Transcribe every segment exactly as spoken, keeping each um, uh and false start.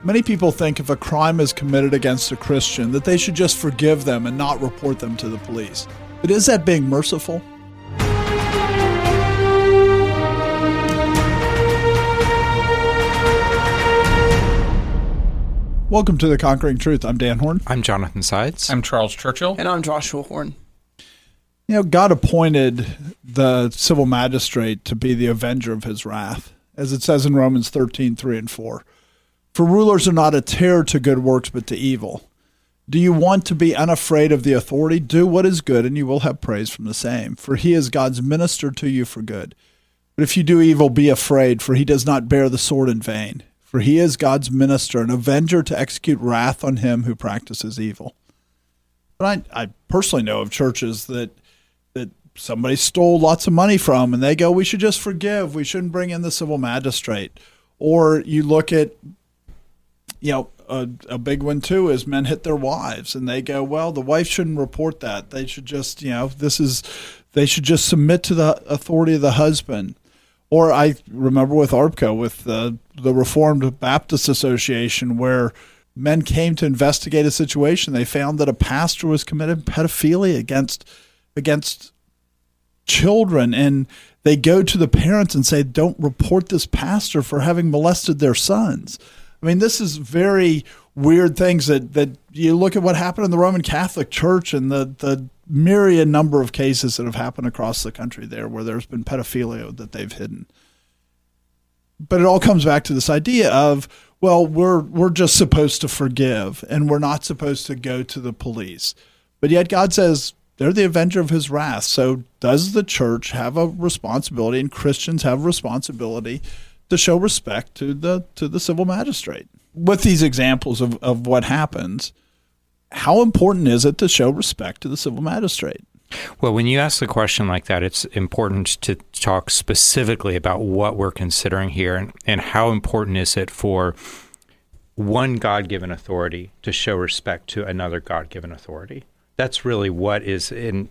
Many people think if a crime is committed against a Christian, that they should just forgive them and not report them to the police. But is that being merciful? Welcome to The Conquering Truth. I'm Dan Horn. I'm Jonathan Sides. I'm Charles Churchill. And I'm Joshua Horn. You know, God appointed the civil magistrate to be the avenger of his wrath, as it says in Romans thirteen, three and four. For rulers are not a terror to good works, but to evil. Do you want to be unafraid of the authority? Do what is good, and you will have praise from the same. For he is God's minister to you for good. But if you do evil, be afraid, for he does not bear the sword in vain. For he is God's minister, an avenger to execute wrath on him who practices evil. But I, I personally know of churches that that somebody stole lots of money from, and they go, we should just forgive. We shouldn't bring in the civil magistrate. Or you look at, you know, a, a big one too is men hit their wives, and they go, well, the wife shouldn't report that. They should just, you know, this is, they should just submit to the authority of the husband. Or I remember with A R B C O, with the, the Reformed Baptist Association, where men came to investigate a situation. They found that a pastor was committing pedophilia against against children, and they go to the parents and say, don't report this pastor for having molested their sons. I mean, this is very weird things that, that you look at what happened in the Roman Catholic Church and the, the myriad number of cases that have happened across the country there where there's been pedophilia that they've hidden. But it all comes back to this idea of, well, we're we're just supposed to forgive, and we're not supposed to go to the police. But yet God says they're the avenger of his wrath. So does the church have a responsibility, and Christians have a responsibility to show respect to the to the civil magistrate? With these examples of, of what happens, how important is it to show respect to the civil magistrate? Well, when you ask a question like that, it's important to talk specifically about what we're considering here, and, and how important is it for one God-given authority to show respect to another God-given authority. That's really what is in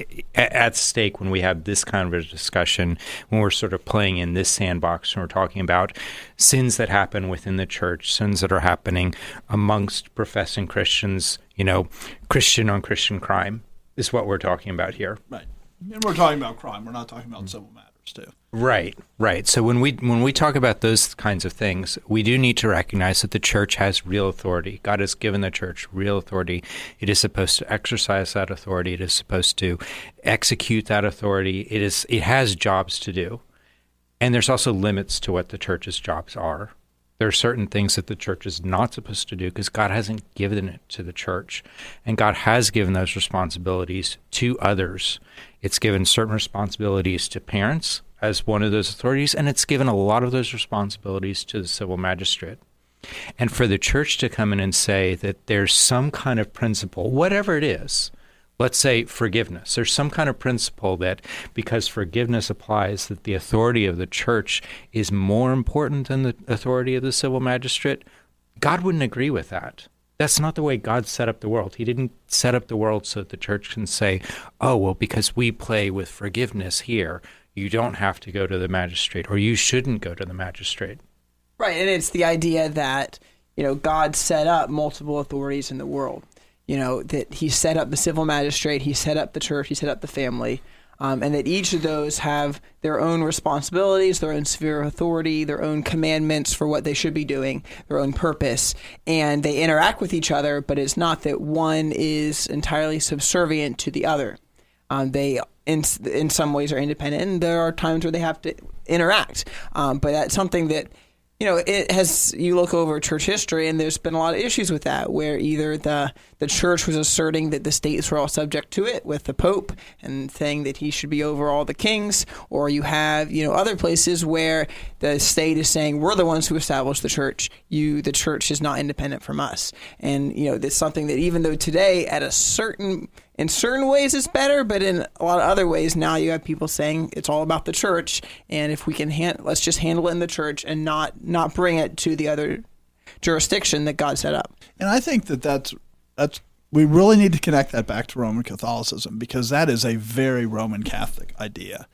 at stake when we have this kind of a discussion, when we're sort of playing in this sandbox, and we're talking about sins that happen within the church, sins that are happening amongst professing Christians, you know, Christian on Christian crime is what we're talking about here. Right. And we're talking about crime. We're not talking about civil matters, too. Right, right. So when we when we talk about those kinds of things, we do need to recognize that the church has real authority. God has given the church real authority. It is supposed to exercise that authority. It is supposed to execute that authority. It is it has jobs to do. And there's also limits to what the church's jobs are. There are certain things that the church is not supposed to do because God hasn't given it to the church. And God has given those responsibilities to others. It's given certain responsibilities to parents as one of those authorities, and it's given a lot of those responsibilities to the civil magistrate. And for the church to come in and say that there's some kind of principle, whatever it is, let's say forgiveness. There's some kind of principle that because forgiveness applies, that the authority of the church is more important than the authority of the civil magistrate. God wouldn't agree with that. That's not the way God set up the world. He didn't set up the world so that the church can say, oh, well, because we play with forgiveness here, you don't have to go to the magistrate, or you shouldn't go to the magistrate. Right, and it's the idea that, you know, God set up multiple authorities in the world. You know, that he set up the civil magistrate, he set up the church, he set up the family, um, and that each of those have their own responsibilities, their own sphere of authority, their own commandments for what they should be doing, their own purpose, and they interact with each other, but it's not that one is entirely subservient to the other. Um, they, in in some ways, are independent, and there are times where they have to interact, um, but that's something that, you know, it has, you look over church history, and there's been a lot of issues with that, where either the, the church was asserting that the states were all subject to it with the Pope and saying that he should be over all the kings, or you have, you know, other places where the state is saying, we're the ones who established the church. You, the church is not independent from us. And, you know, that's something that even though today at a certain, in certain ways it's better, but in a lot of other ways now you have people saying it's all about the church, and if we can hand, let's just handle it in the church and not not bring it to the other jurisdiction that God set up. And I think that that's that's we really need to connect that back to Roman Catholicism, because that is a very Roman Catholic idea.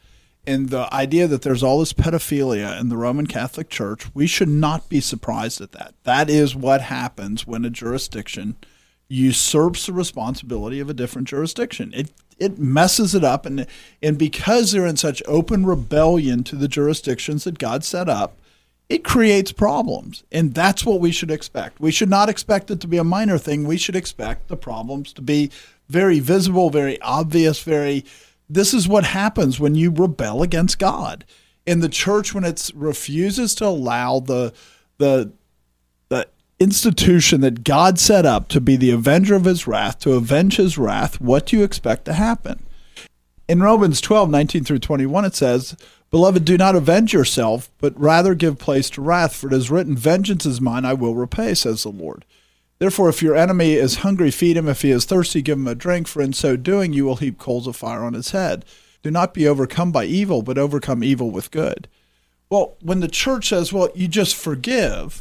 And the idea that there's all this pedophilia in the Roman Catholic Church, we should not be surprised at that. That is what happens when a jurisdiction usurps the responsibility of a different jurisdiction. It it messes it up, and and because they're in such open rebellion to the jurisdictions that God set up, it creates problems. And that's what we should expect. We should not expect it to be a minor thing. We should expect the problems to be very visible, very obvious, very this is what happens when you rebel against God. In the church, when it refuses to allow the the the institution that God set up to be the avenger of his wrath, to avenge his wrath, what do you expect to happen? In Romans twelve, nineteen through twenty-one, it says, "Beloved, do not avenge yourself, but rather give place to wrath, for it is written, 'Vengeance is mine, I will repay,' says the Lord. Therefore, if your enemy is hungry, feed him. If he is thirsty, give him a drink, for in so doing you will heap coals of fire on his head. Do not be overcome by evil, but overcome evil with good." Well, when the church says, well, you just forgive,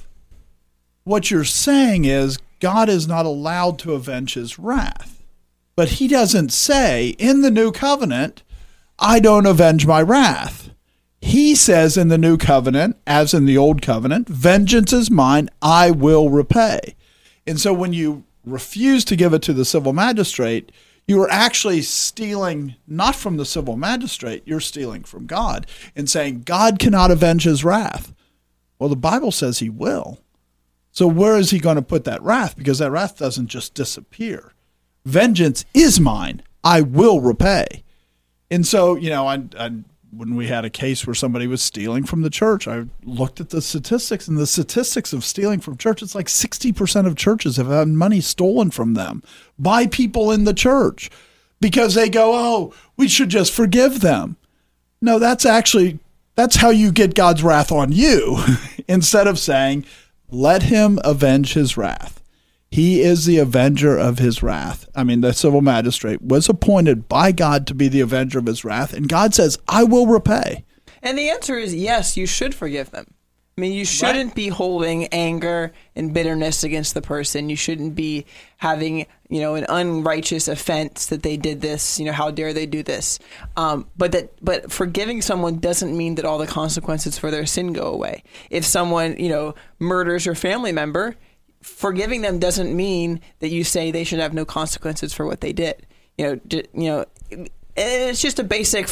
what you're saying is God is not allowed to avenge his wrath. But he doesn't say, in the new covenant, I don't avenge my wrath. He says in the new covenant, as in the old covenant, vengeance is mine, I will repay. And so when you refuse to give it to the civil magistrate, you are actually stealing not from the civil magistrate, you're stealing from God and saying God cannot avenge his wrath. Well, the Bible says he will. So where is he going to put that wrath? Because that wrath doesn't just disappear. Vengeance is mine. I will repay. And so, you know, I, I, when we had a case where somebody was stealing from the church, I looked at the statistics, and the statistics of stealing from church, it's like sixty percent of churches have had money stolen from them by people in the church because they go, oh, we should just forgive them. No, that's actually, that's how you get God's wrath on you instead of saying, let him avenge his wrath. He is the avenger of his wrath. I mean, the civil magistrate was appointed by God to be the avenger of his wrath, and God says, I will repay. And the answer is yes, you should forgive them. I mean, you shouldn't right. be holding anger and bitterness against the person. You shouldn't be having, you know, an unrighteous offense that they did this. You know, how dare they do this? Um, but that, but forgiving someone doesn't mean that all the consequences for their sin go away. If someone, you know, murders your family member, forgiving them doesn't mean that you say they should have no consequences for what they did. You know, d- you know, it's just a basic,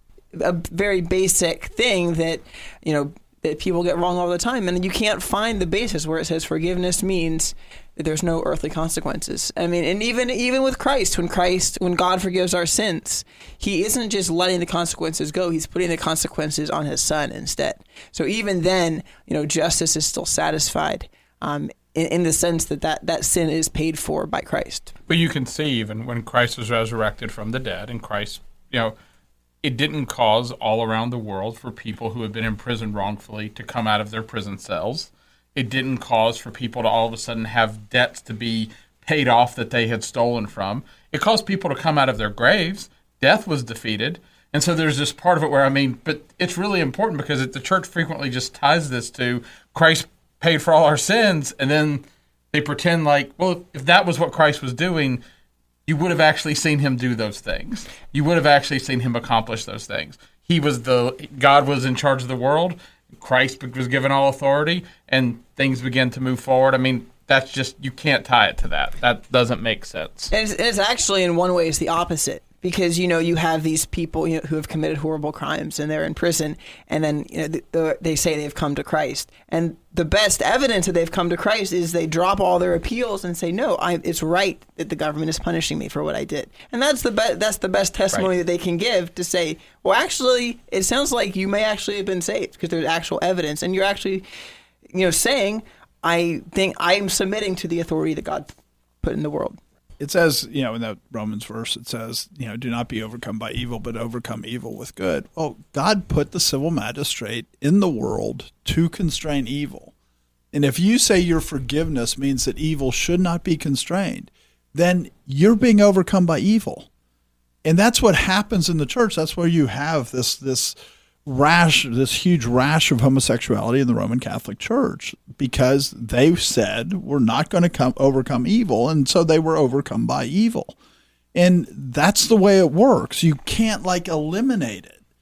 a very basic thing that, you know, that people get wrong all the time. And you can't find the basis where it says forgiveness means that there's no earthly consequences. I mean, and even even with Christ, when Christ, when God forgives our sins, he isn't just letting the consequences go. He's putting the consequences on his son instead. So even then, you know, justice is still satisfied um, in, in the sense that, that that sin is paid for by Christ. But you can see even when Christ was resurrected from the dead, and Christ, you know, it didn't cause all around the world for people who had been imprisoned wrongfully to come out of their prison cells. It didn't cause for people to all of a sudden have debts to be paid off that they had stolen from. It caused people to come out of their graves. Death was defeated. And so there's this part of it where, I mean, but it's really important because it, the church frequently just ties this to Christ paid for all our sins, and then they pretend like, well, if that was what Christ was doing, you would have actually seen him do those things. You would have actually seen him accomplish those things. He was the, God was in charge of the world. Christ was given all authority, and things began to move forward. I mean, that's just, you can't tie it to that. That doesn't make sense. And it's, it's actually, in one way, it's the opposite. Because, you know, you have these people, you know, who have committed horrible crimes and they're in prison, and then, you know, the, the, they say they've come to Christ. And the best evidence that they've come to Christ is they drop all their appeals and say, no, I, it's right that the government is punishing me for what I did. And that's the, be- that's the best testimony right. that they can give to say, well, actually, it sounds like you may actually have been saved because there's actual evidence. And you're actually, you know, saying, I think I am submitting to the authority that God put in the world. It says, you know, in that Romans verse, it says, you know, do not be overcome by evil, but overcome evil with good. Well, God put the civil magistrate in the world to constrain evil. And if you say your forgiveness means that evil should not be constrained, then you're being overcome by evil. And that's what happens in the church. That's where you have this this rash, this huge rash of homosexuality in the Roman Catholic Church, because they said we're not going to come overcome evil, and so they were overcome by evil. And that's the way it works. You can't like eliminate it.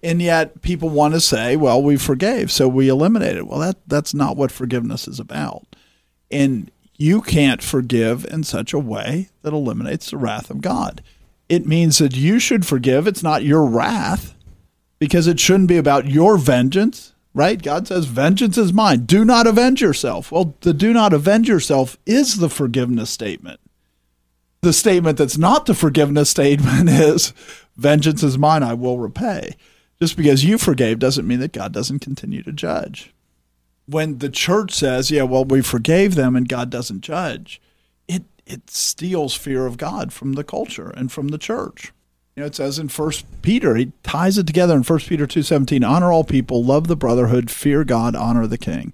And yet people want to say, well, we forgave, so we eliminated it. Well, that that's not what forgiveness is about. And you can't forgive in such a way that eliminates the wrath of God. It means that you should forgive. It's not your wrath, because it shouldn't be about your vengeance, right? God says, vengeance is mine. Do not avenge yourself. Well, the do not avenge yourself is the forgiveness statement. The statement that's not the forgiveness statement is, vengeance is mine, I will repay. Just because you forgave doesn't mean that God doesn't continue to judge. When the church says, yeah, well, we forgave them and God doesn't judge, it it steals fear of God from the culture and from the church. You know, it says in First Peter, he ties it together in First Peter two seventeen, honor all people, love the brotherhood, fear God, honor the king.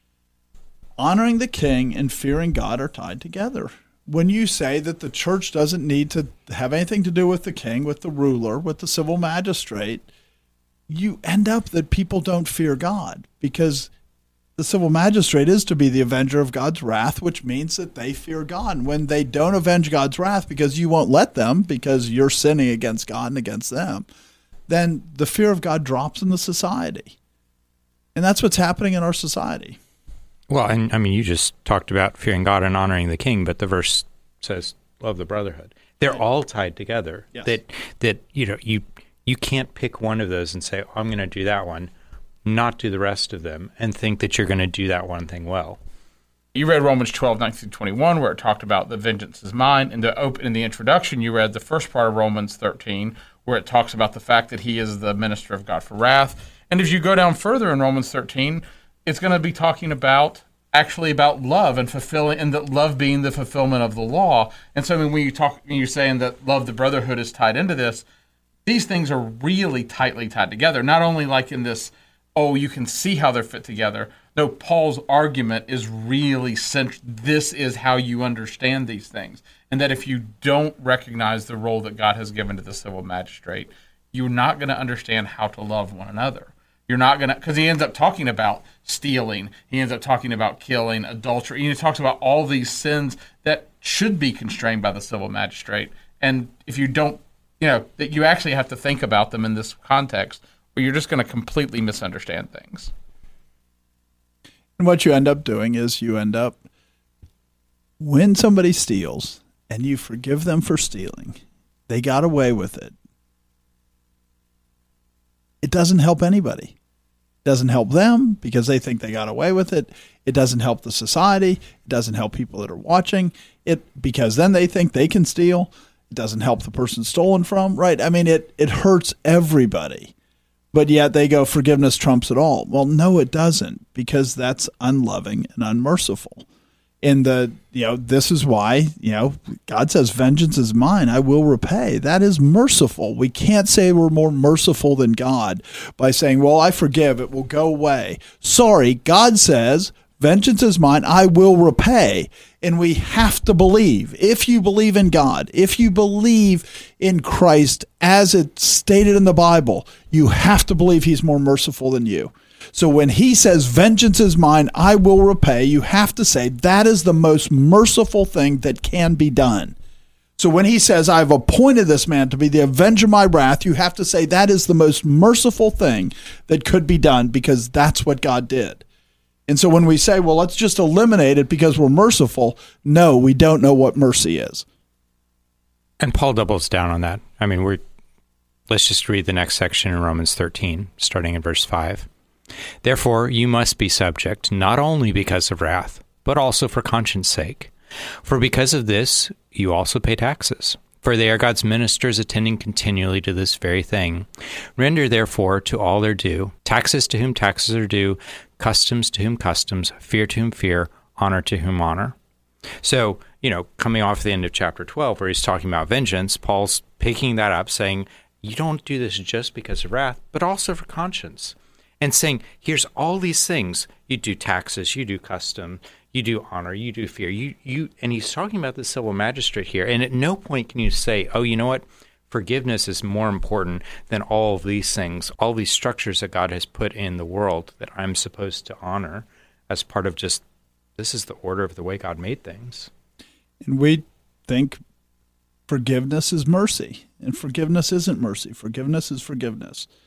Honoring the king and fearing God are tied together. When you say that the church doesn't need to have anything to do with the king, with the ruler, with the civil magistrate, you end up that people don't fear God, because the civil magistrate is to be the avenger of God's wrath, which means that they fear God. And when they don't avenge God's wrath because you won't let them, because you're sinning against God and against them, then the fear of God drops in the society. And that's what's happening in our society. Well, and I mean, you just talked about fearing God and honoring the king, but the verse says, love the brotherhood. They're all tied together. Yes. That, that you know, you you can't pick one of those and say, oh, I'm going to do that one, not do the rest of them, and think that you're going to do that one thing well. You read Romans twelve, nineteen through twenty-one, where it talked about the vengeance is mine. In the open, in the introduction, you read the first part of Romans thirteen, where it talks about the fact that he is the minister of God for wrath. And if you go down further in Romans thirteen, it's going to be talking about actually about love and fulfilling, and that love being the fulfillment of the law. And so I mean, when you talk, when you're saying that love the brotherhood is tied into this, these things are really tightly tied together. Not only like in this, oh, you can see how they're fit together. No, Paul's argument is really central. This is how you understand these things. And that if you don't recognize the role that God has given to the civil magistrate, you're not going to understand how to love one another. You're not going to, because he ends up talking about stealing. He ends up talking about killing, adultery. He talks about all these sins that should be constrained by the civil magistrate. And if you don't, you know, that you actually have to think about them in this context, or you're just going to completely misunderstand things. And what you end up doing is you end up, when somebody steals and you forgive them for stealing, they got away with it. It doesn't help anybody. It doesn't help them because they think they got away with it. It doesn't help the society. It doesn't help people that are watching it, because then they think they can steal. It doesn't help the person stolen from, right? I mean, it, it hurts everybody. But yet they go, forgiveness trumps it all. Well, no, it doesn't, because that's unloving and unmerciful. And the, you know, this is why, you know, God says, vengeance is mine, I will repay. That is merciful. We can't say we're more merciful than God by saying, well, I forgive, it will go away. Sorry, God says, vengeance is mine, I will repay. And we have to believe, if you believe in God, if you believe in Christ as it's stated in the Bible, you have to believe he's more merciful than you. So when he says, vengeance is mine, I will repay, you have to say that is the most merciful thing that can be done. So when he says, I've appointed this man to be the avenger of my wrath, you have to say that is the most merciful thing that could be done, because that's what God did. And so when we say, well, let's just eliminate it because we're merciful, no, we don't know what mercy is. And Paul doubles down on that. I mean, we're let's just read the next section in Romans thirteen, starting in verse five. Therefore, you must be subject, not only because of wrath, but also for conscience sake. For because of this, you also pay taxes. For they are God's ministers, attending continually to this very thing. Render therefore to all their due, taxes to whom taxes are due, customs to whom customs, fear to whom fear, honor to whom honor. So, you know, coming off the end of chapter twelve, where he's talking about vengeance, Paul's picking that up, saying, you don't do this just because of wrath, but also for conscience. And saying, here's all these things. You do taxes, you do custom, you do honor, you do fear. You, you, and he's talking about the civil magistrate here. And at no point can you say, oh, you know what? Forgiveness is more important than all of these things, all these structures that God has put in the world that I'm supposed to honor as part of just, this is the order of the way God made things. And we think forgiveness is mercy, and forgiveness isn't mercy. Forgiveness is forgiveness.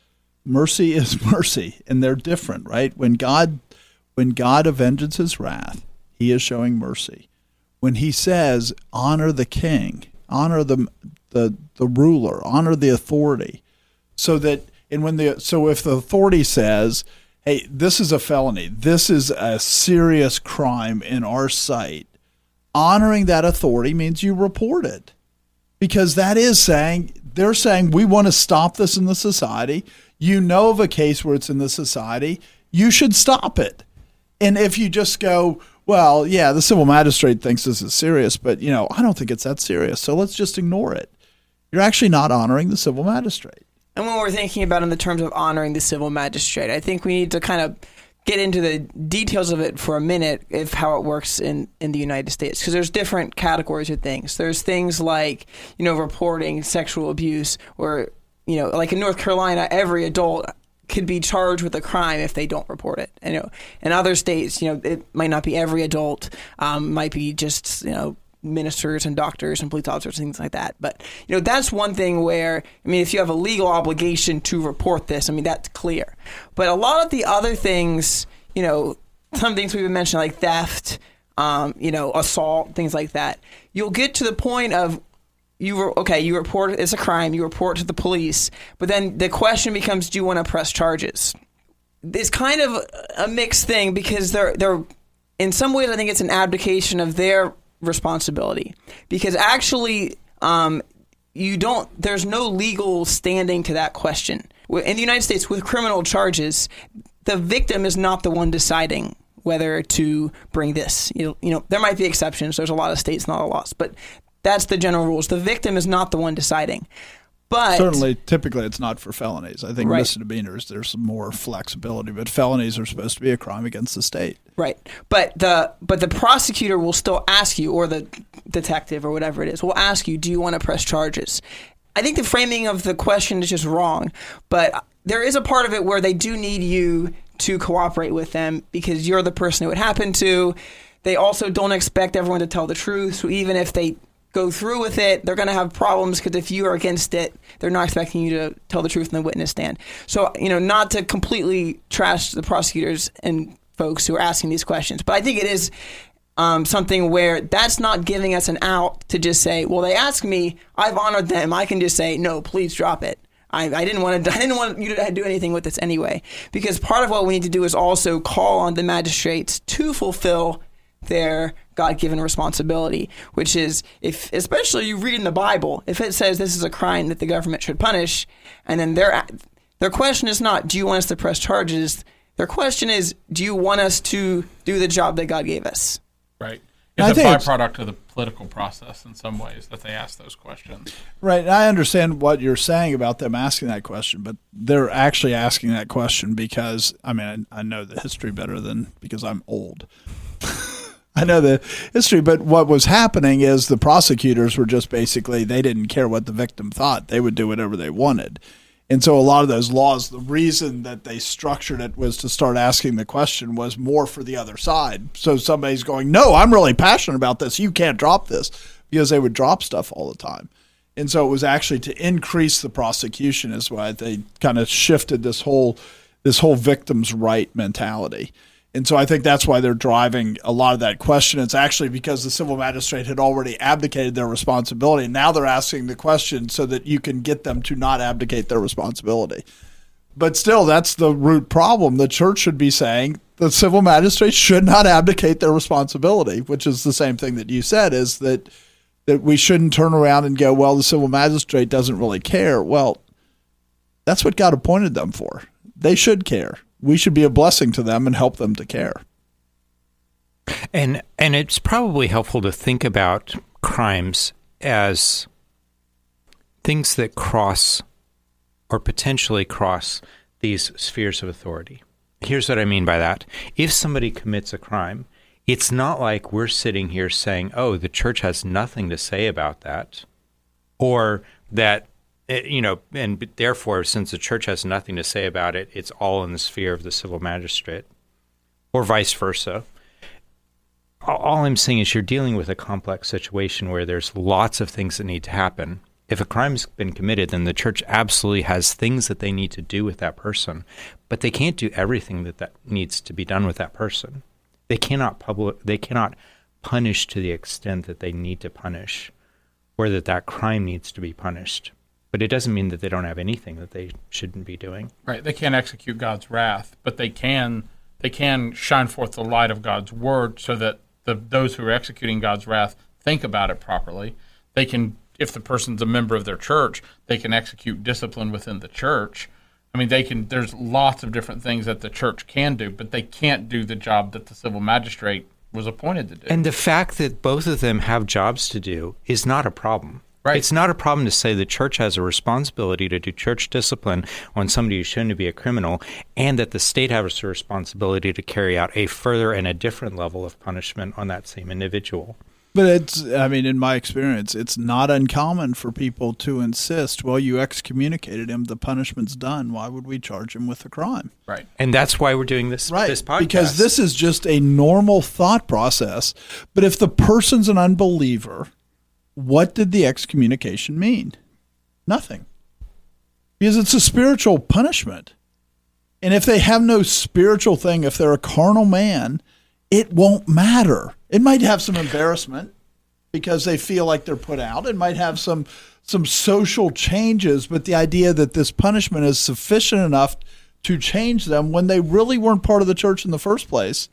mercy is mercy, and they're different, right? When God, when God avenges his wrath, he is showing mercy. When he says, honor the king, honor the the the ruler, honor the authority, so that and when the so if the authority says, hey, this is a felony, this is a serious crime in our sight, honoring that authority means you report it, because that is saying they're saying we want to stop this in the society. You know of a case where it's in the society, you should stop it. And if you just go, well, yeah, the civil magistrate thinks this is serious, but, you know, I don't think it's that serious, so let's just ignore it. You're actually not honoring the civil magistrate. And when we're thinking about it in the terms of honoring the civil magistrate, I think we need to kind of get into the details of it for a minute, if how it works in, in the United States, because there's different categories of things. There's things like, you know, reporting sexual abuse, or, you know, like in North Carolina, every adult could be charged with a crime if they don't report it. And, you know, in other states, you know, it might not be every adult, um, might be just, you know, ministers and doctors and police officers, things like that. But, you know, that's one thing where, I mean, if you have a legal obligation to report this, I mean, that's clear. But a lot of the other things, you know, some things we've been mentioning, like theft, um, you know, assault, things like that, you'll get to the point of, you were okay, you report it's a crime, you report to the police, but then the question becomes, do you want to press charges? It's kind of a mixed thing, because they're they're in some ways I think it's an abdication of their responsibility, because actually um, you don't there's no legal standing to that question. In the United States, with criminal charges, the victim is not the one deciding whether to bring this. You know, you know there might be exceptions. There's a lot of states, not a lot, but that's the general rules. The victim is not the one deciding. But certainly, typically, it's not for felonies. I think right. misdemeanors, there's some more flexibility, but felonies are supposed to be a crime against the state. Right. But the but the prosecutor will still ask you, or the detective or whatever it is, will ask you, do you want to press charges? I think the framing of the question is just wrong, but there is a part of it where they do need you to cooperate with them, because you're the person it would happen to. They also don't expect everyone to tell the truth, so even if they go through with it, they're going to have problems, because if you are against it, they're not expecting you to tell the truth in the witness stand. So, you know, not to completely trash the prosecutors and folks who are asking these questions, but I think it is um, something where that's not giving us an out to just say, well, they asked me, I've honored them, I can just say, no, please drop it. I, I didn't want to. I didn't want you to do anything with this anyway, because part of what we need to do is also call on the magistrates to fulfill their God-given responsibility, which is, if especially you read in the Bible, if it says this is a crime that the government should punish, and then their their question is not, do you want us to press charges? Their question is, do you want us to do the job that God gave us? Right. It's a byproduct of the political process in some ways that they ask those questions. Right. I understand what you're saying about them asking that question, but they're actually asking that question because, I mean, I, I know the history better than, because I'm old. I know the history, but what was happening is the prosecutors were just basically, they didn't care what the victim thought. They would do whatever they wanted. And so a lot of those laws, the reason that they structured it was to start asking the question was more for the other side. So somebody's going, no, I'm really passionate about this. You can't drop this, because they would drop stuff all the time. And so it was actually to increase the prosecution is why they kind of shifted this whole this whole victim's right mentality. And so I think that's why they're driving a lot of that question. It's actually because the civil magistrate had already abdicated their responsibility. And now they're asking the question so that you can get them to not abdicate their responsibility. But still, that's the root problem. The church should be saying the civil magistrate should not abdicate their responsibility, which is the same thing that you said, is that that we shouldn't turn around and go, well, the civil magistrate doesn't really care. Well, that's what God appointed them for. They should care. We should be a blessing to them and help them to care. And and it's probably helpful to think about crimes as things that cross or potentially cross these spheres of authority. Here's what I mean by that. If somebody commits a crime, it's not like we're sitting here saying, oh, the church has nothing to say about that, or that, you know, and therefore, since the church has nothing to say about it, it's all in the sphere of the civil magistrate, or vice versa. All I'm saying is you're dealing with a complex situation where there's lots of things that need to happen. If a crime's been committed, then the church absolutely has things that they need to do with that person, but they can't do everything that, that needs to be done with that person. They cannot public, they cannot punish to the extent that they need to punish, or that that crime needs to be punished. But it doesn't mean that they don't have anything that they shouldn't be doing. Right. They can't execute God's wrath, but they can they can shine forth the light of God's word so that the those who are executing God's wrath think about it properly. They can, if the person's a member of their church, they can execute discipline within the church. I mean, they can. There's lots of different things that the church can do, but they can't do the job that the civil magistrate was appointed to do. And the fact that both of them have jobs to do is not a problem. Right. It's not a problem to say the church has a responsibility to do church discipline on somebody who's shown to be a criminal, and that the state has a responsibility to carry out a further and a different level of punishment on that same individual. But it's, I mean, in my experience, it's not uncommon for people to insist, well, you excommunicated him, the punishment's done. Why would we charge him with a crime? Right. And that's why we're doing this, Right. this podcast. Because this is just a normal thought process. But if the person's an unbeliever, what did the excommunication mean? Nothing. Because it's a spiritual punishment. And if they have no spiritual thing, if they're a carnal man, it won't matter. It might have some embarrassment because they feel like they're put out. It might have some some social changes, but the idea that this punishment is sufficient enough to change them when they really weren't part of the church in the first place.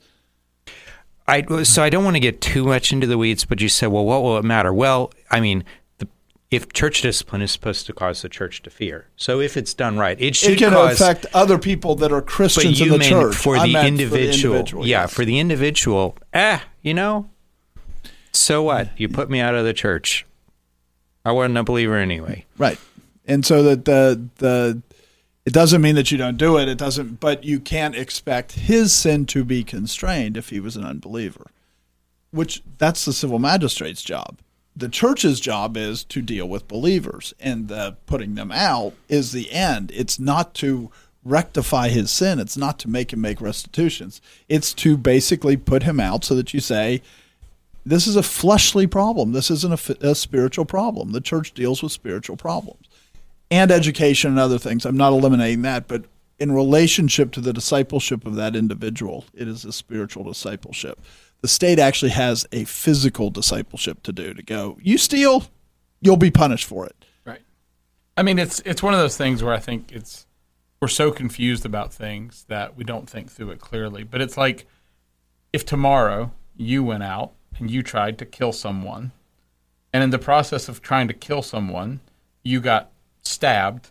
I, so I don't want to get too much into the weeds, but you said, well, what will it matter? Well, I mean, the, if church discipline is supposed to cause the church to fear, so if it's done right, it should It can cause, affect other people that are but Christians you in the meant church. for I the, meant individual, for the individual. yeah, yes. for the individual, eh, you know, so what? You put me out of the church. I wasn't a believer anyway. Right. And so that the the it doesn't mean that you don't do it. It doesn't, but you can't expect his sin to be constrained if he was an unbeliever. Which that's the civil magistrate's job. The church's job is to deal with believers, and the putting them out is the end. It's not to rectify his sin. It's not to make him make restitutions. It's to basically put him out so that you say, this is a fleshly problem. This isn't a, a spiritual problem. The church deals with spiritual problems and education and other things. I'm not eliminating that, but in relationship to the discipleship of that individual, it is a spiritual discipleship. The state actually has a physical discipleship to do, to go, you steal, you'll be punished for it. Right. I mean, it's it's one of those things where I think it's we're so confused about things that we don't think through it clearly. But it's like if tomorrow you went out and you tried to kill someone, and in the process of trying to kill someone, you got stabbed,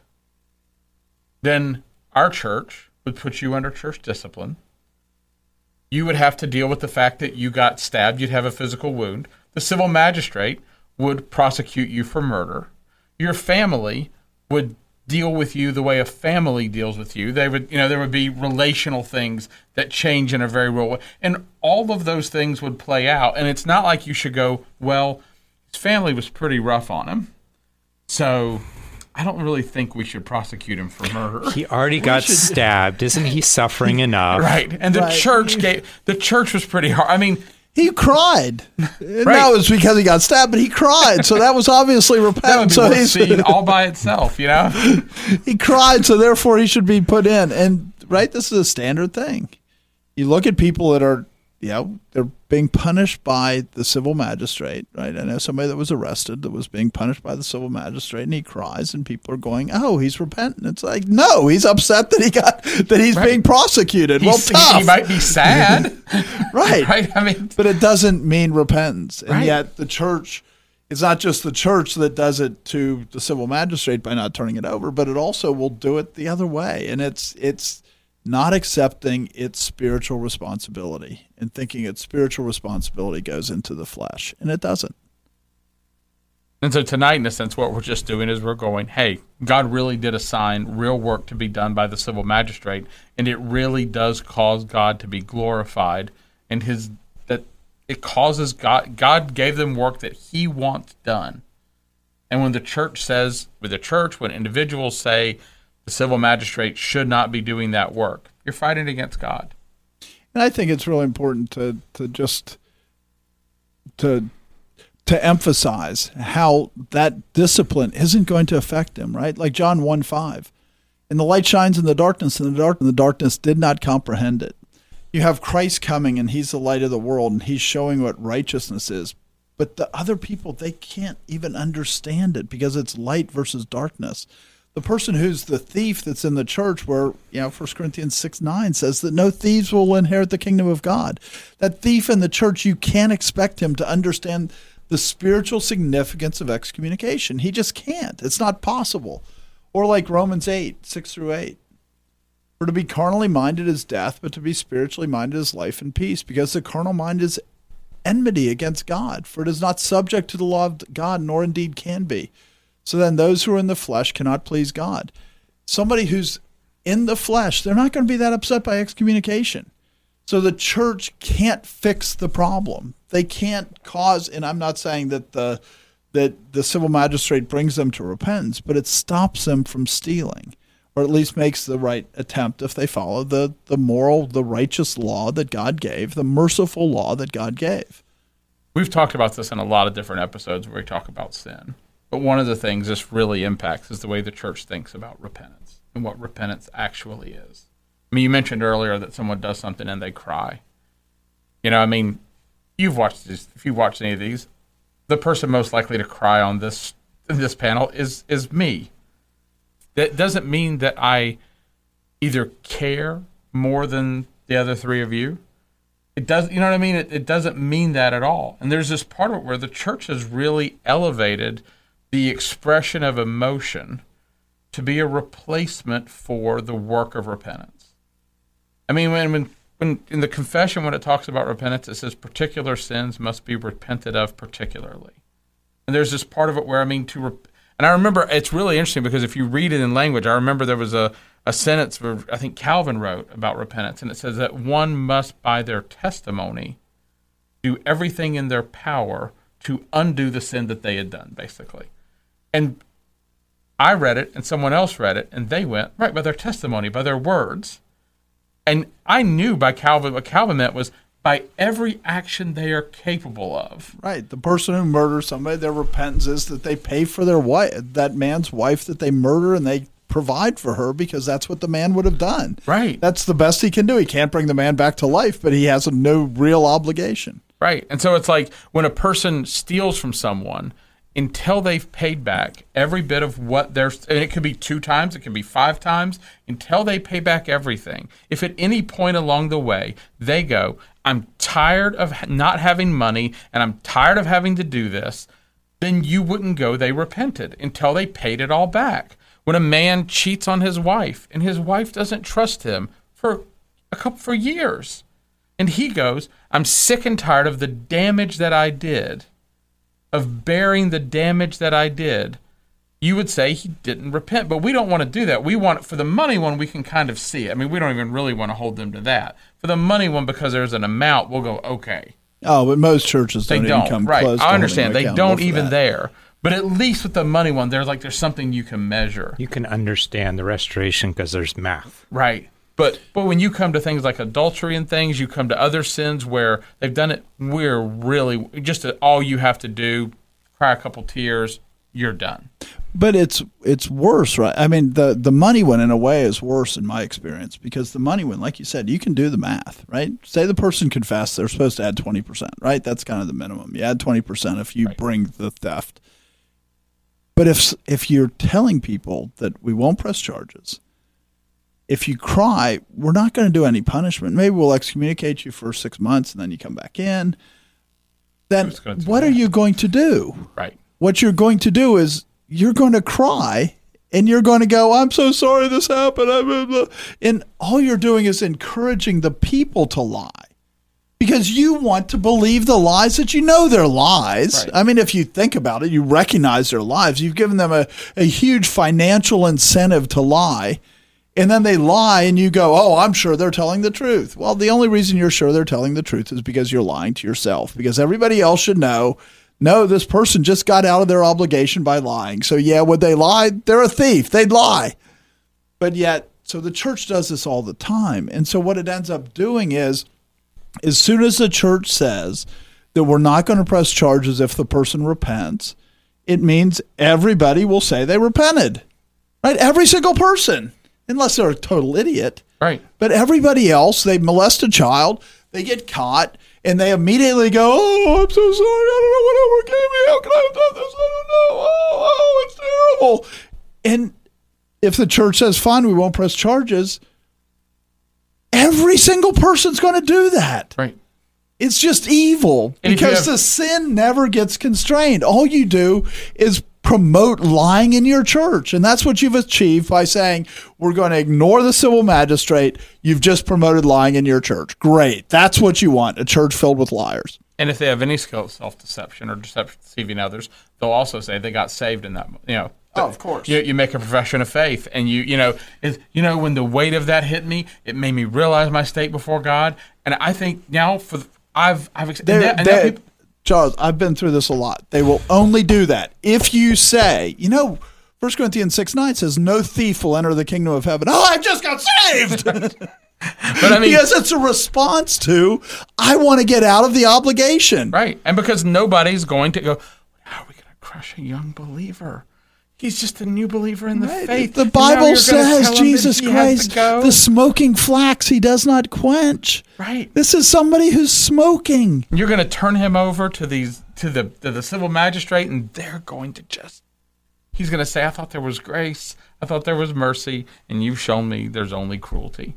then our church would put you under church discipline. You would have to deal with the fact that you got stabbed. You'd have a physical wound. The civil magistrate would prosecute you for murder. Your family would deal with you the way a family deals with you. They would, you know, there would be relational things that change in a very real way. And all of those things would play out. And it's not like you should go, well, his family was pretty rough on him, so I don't really think we should prosecute him for murder. He already got should... stabbed. Isn't he suffering enough? Right. And the right. church gave, the church was pretty hard. I mean, he cried. Right. That was because he got stabbed, but he cried. So that was obviously repentance. That would be so worth he's seeing all by itself, you know? He cried, so therefore he should be put in. And, right, this is a standard thing. You look at people that are, you know, they're being punished by the civil magistrate, right? I know somebody that was arrested that was being punished by the civil magistrate, and he cries, and people are going, "Oh, he's repentant." It's like, no, he's upset that he got that he's right. being prosecuted. He's, well, tough. He might be sad, right? Right. I mean, but it doesn't mean repentance, and right. yet the church. It's not just the church that does it to the civil magistrate by not turning it over, but it also will do it the other way, and it's it's. not accepting its spiritual responsibility and thinking its spiritual responsibility goes into the flesh, and it doesn't. And so tonight, in a sense, what we're just doing is we're going, hey, God really did assign real work to be done by the civil magistrate, and it really does cause God to be glorified, and his that it causes God, God gave them work that he wants done. And when the church says, with the church, when individuals say, the civil magistrate should not be doing that work, you're fighting against God. And I think it's really important to to just to to emphasize how that discipline isn't going to affect him, right? Like John one five. And the light shines in the darkness, and the dark and the darkness did not comprehend it. You have Christ coming, and he's the light of the world, and he's showing what righteousness is. But the other people, they can't even understand it because it's light versus darkness. The person who's the thief that's in the church, where, you know, First Corinthians six nine says that no thieves will inherit the kingdom of God. That thief in the church, you can't expect him to understand the spiritual significance of excommunication. He just can't. It's not possible. Or like Romans eight, six through eight. For to be carnally minded is death, but to be spiritually minded is life and peace, because the carnal mind is enmity against God, for it is not subject to the law of God, nor indeed can be. So then those who are in the flesh cannot please God. Somebody who's in the flesh, they're not going to be that upset by excommunication. So the church can't fix the problem. They can't cause, and I'm not saying that the that the civil magistrate brings them to repentance, but it stops them from stealing, or at least makes the right attempt if they follow the, the moral, the righteous law that God gave, the merciful law that God gave. We've talked about this in a lot of different episodes where we talk about sin. But one of the things this really impacts is the way the church thinks about repentance and what repentance actually is. I mean, you mentioned earlier that someone does something and they cry. You know, I mean, you've watched this, if you've watched any of these, the person most likely to cry on this this panel is is me. That doesn't mean that I either care more than the other three of you. It does, you know what I mean? It, it doesn't mean that at all. And there's this part of it where the church has really elevated the expression of emotion to be a replacement for the work of repentance. I mean, when when, when in the confession, when it talks about repentance, it says particular sins must be repented of particularly. And there's this part of it where, I mean, to rep- and I remember, it's really interesting because if you read it in language, I remember there was a, a sentence where I think Calvin wrote about repentance, and it says that one must, by their testimony, do everything in their power to undo the sin that they had done, basically. And I read it, and someone else read it, and they went, right, by their testimony, by their words. And I knew by Calvin, what Calvin meant was by every action they are capable of. Right. The person who murders somebody, their repentance is that they pay for their wife, that man's wife that they murder, and they provide for her because that's what the man would have done. Right. That's the best he can do. He can't bring the man back to life, but he has no real obligation. Right. And so it's like when a person steals from someone, until they've paid back every bit of what they're, and it could be two times, it could be five times, until they pay back everything. If at any point along the way they go, I'm tired of not having money and I'm tired of having to do this, then you wouldn't go, they repented until they paid it all back. When a man cheats on his wife and his wife doesn't trust him for a couple for years, and he goes, I'm sick and tired of the damage that I did, of bearing the damage that I did, you would say he didn't repent. But we don't want to do that. We want, for the money one, we can kind of see it. I mean, we don't even really want to hold them to that. For the money one, because there's an amount, we'll go, okay. Oh, but most churches don't, they don't even come right. close to I understand. They don't even that. there. But at least with the money one, there's like there's something you can measure. You can understand the restoration because there's math. Right. But but when you come to things like adultery and things, you come to other sins where they've done it, we're really, just all you have to do, cry a couple tears, you're done. But it's it's worse, right? I mean, the, the money one, in a way, is worse in my experience, because the money one, like you said, you can do the math, right? Say the person confessed, they're supposed to add twenty percent, right? That's kind of the minimum. You add twenty percent if you right. bring the theft. But if if you're telling people that we won't press charges, if you cry, we're not going to do any punishment. Maybe we'll excommunicate you for six months and then you come back in. Then what that? are you going to do? Right. What you're going to do is you're going to cry and you're going to go, I'm so sorry this happened. And all you're doing is encouraging the people to lie, because you want to believe the lies that you know they're lies. Right. I mean, if you think about it, you recognize their lies. You've given them a, a huge financial incentive to lie. And then they lie and you go, oh, I'm sure they're telling the truth. Well, the only reason you're sure they're telling the truth is because you're lying to yourself, because everybody else should know, no, this person just got out of their obligation by lying. So, yeah, would they lie? They're a thief. They'd lie. But yet, so the church does this all the time. And so what it ends up doing is, as soon as the church says that we're not going to press charges if the person repents, it means everybody will say they repented, right? Every single person, unless they're a total idiot. Right. But everybody else, they molest a child, they get caught, and they immediately go, oh, I'm so sorry, I don't know what overcame me, how could I have done this, I don't know, oh, oh, it's terrible. And if the church says, fine, we won't press charges, every single person's going to do that. Right. It's just evil And because have- the sin never gets constrained. All you do is promote lying in your church. And that's what you've achieved by saying, we're going to ignore the civil magistrate. You've just promoted lying in your church. Great. That's what you want, a church filled with liars. And if they have any skill of self-deception or deception, deceiving others, they'll also say they got saved in that, you know. Oh, of course. You, you make a profession of faith, and you, you know, is you know, when the weight of that hit me, it made me realize my state before God. And I think now, for the, I've, I've, and They're- that, and they're- that people, Charles, I've been through this a lot. They will only do that if you say, you know, First Corinthians six nine says, no thief will enter the kingdom of heaven. Oh, I just got saved. but I mean, Because it's a response to, I want to get out of the obligation. right, and because nobody's going to go, how are we going to crush a young believer? He's just a new believer in the Right. faith. The And now Bible you're gonna says, tell him that Jesus he has to Christ, go? the smoking flax he does not quench. Right. This is somebody who's smoking. You're going to turn him over to these to the to the civil magistrate, and they're going to just. He's going to say, "I thought there was grace. I thought there was mercy, and you've shown me there's only cruelty."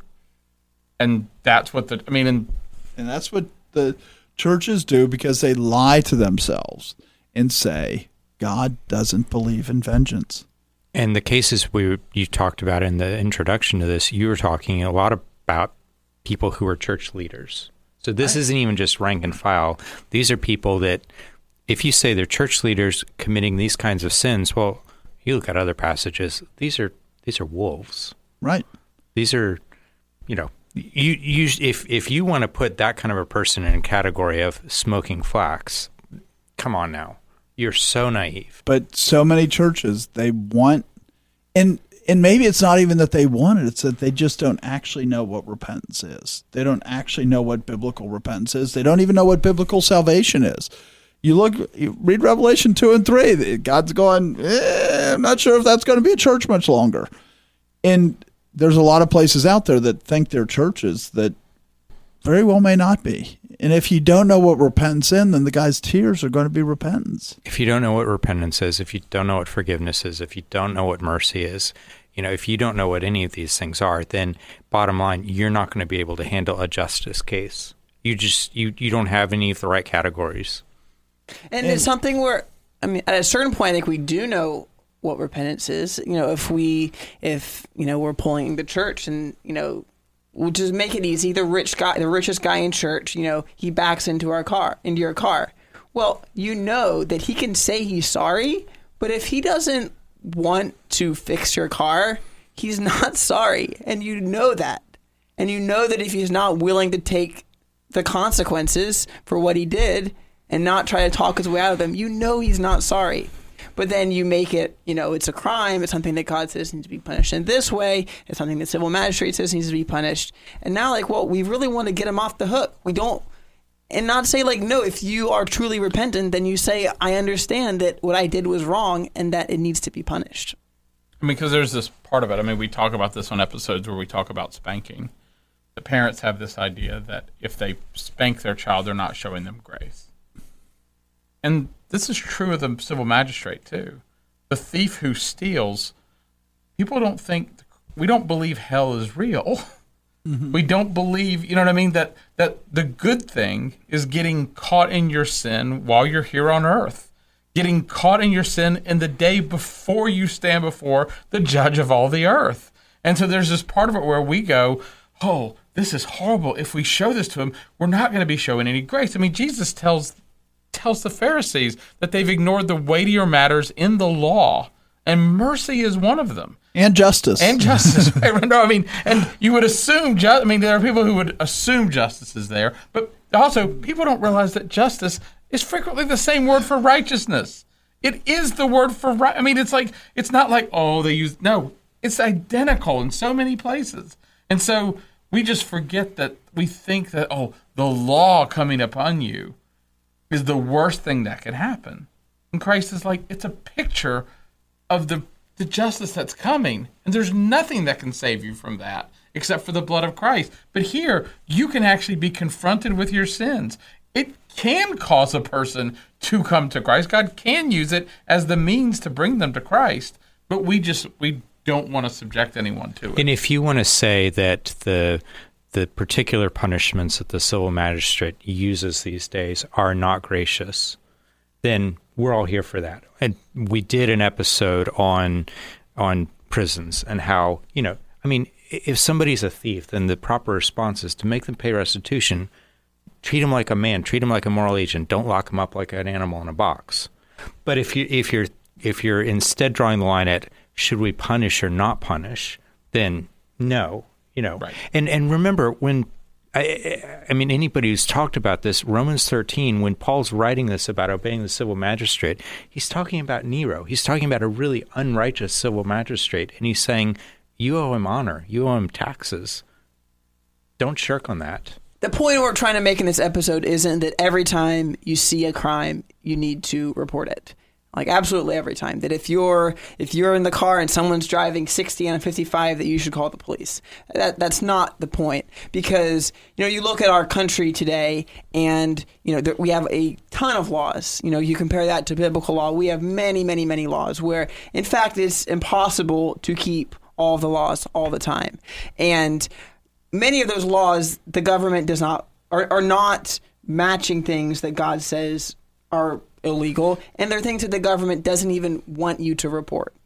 And that's what the I mean, and And that's what the churches do because they lie to themselves and say, God doesn't believe in vengeance. And the cases we you talked about in the introduction to this, you were talking a lot about people who are church leaders. So this right. isn't even just rank and file. These are people that, if you say they're church leaders committing these kinds of sins, well, you look at other passages. These are these are wolves, right? These are, you know, you you if if you want to put that kind of a person in a category of smoking flax, come on now. You're so naive. But so many churches, they want, and and maybe it's not even that they want it, it's that they just don't actually know what repentance is. They don't actually know what biblical repentance is. They don't even know what biblical salvation is. You look, you read Revelation two and three, God's going, eh, I'm not sure if that's going to be a church much longer. And there's a lot of places out there that think they're churches that very well may not be. And if you don't know what repentance is, then the guy's tears are going to be repentance. If you don't know what repentance is, if you don't know what forgiveness is, if you don't know what mercy is, you know, if you don't know what any of these things are, then bottom line, you're not going to be able to handle a justice case. You just, you, you don't have any of the right categories. And, and it's something where, I mean, at a certain point, I think we do know what repentance is. You know, if we, if, you know, we're pulling the church and, you know, we'll just make it easy. The rich guy, the richest guy in church, you know, he backs into our car, into your car. Well, you know that he can say he's sorry, but if he doesn't want to fix your car, he's not sorry. And you know that. And you know that if he's not willing to take the consequences for what he did and not try to talk his way out of them, you know he's not sorry. But then you make it, you know, it's a crime. It's something that God says needs to be punished in this way. It's something that civil magistrate says needs to be punished. And now, like, well, we really want to get him off the hook. We don't, and not say, like, no, if you are truly repentant, then you say, I understand that what I did was wrong and that it needs to be punished. I mean, because there's this part of it. I mean, we talk about this on episodes where we talk about spanking. The parents have this idea that if they spank their child, they're not showing them grace. And this is true of the civil magistrate, too. The thief who steals, people don't think, we don't believe hell is real. Mm-hmm. We don't believe, you know what I mean, that, that the good thing is getting caught in your sin while you're here on earth. Getting caught in your sin in the day before you stand before the judge of all the earth. And so there's this part of it where we go, oh, this is horrible. If we show this to him, we're not going to be showing any grace. I mean, Jesus tells tells the Pharisees that they've ignored the weightier matters in the law, and mercy is one of them. And justice. And justice. No, I mean, and you would assume, ju- I mean, there are people who would assume justice is there, but also people don't realize that justice is frequently the same word for righteousness. It is the word for right. I mean, it's like, it's not like, oh, they use, no, it's identical in so many places. And so we just forget that we think that, oh, the law coming upon you, is the worst thing that could happen. And Christ is like, it's a picture of the, the justice that's coming. And there's nothing that can save you from that except for the blood of Christ. But here, you can actually be confronted with your sins. It can cause a person to come to Christ. God can use it as the means to bring them to Christ. But we just, we don't want to subject anyone to it. And if you want to say that the the particular punishments that the civil magistrate uses these days are not gracious, then we're all here for that. And we did an episode on on prisons and how, you know, I mean, if somebody's a thief, then the proper response is to make them pay restitution. Treat them like a man. Treat them like a moral agent. Don't lock them up like an animal in a box. But if you if you're if you're instead drawing the line at should we punish or not punish, then no. You know, right. and and remember when, I, I mean, anybody who's talked about this, Romans thirteen, when Paul's writing this about obeying the civil magistrate, he's talking about Nero. He's talking about a really unrighteous civil magistrate, and he's saying, you owe him honor, you owe him taxes. Don't shirk on that. The point we're trying to make in this episode isn't that every time you see a crime, you need to report it. Like absolutely every time. That if you're if you're in the car and someone's driving sixty on a fifty-five, that you should call the police. That that's not the point, because you know you look at our country today, and you know there, we have a ton of laws. You know you compare that to biblical law. We have many, many, many laws where, in fact, it's impossible to keep all the laws all the time, and many of those laws the government does not are, are not matching things that God says are illegal, and they're things that the government doesn't even want you to report.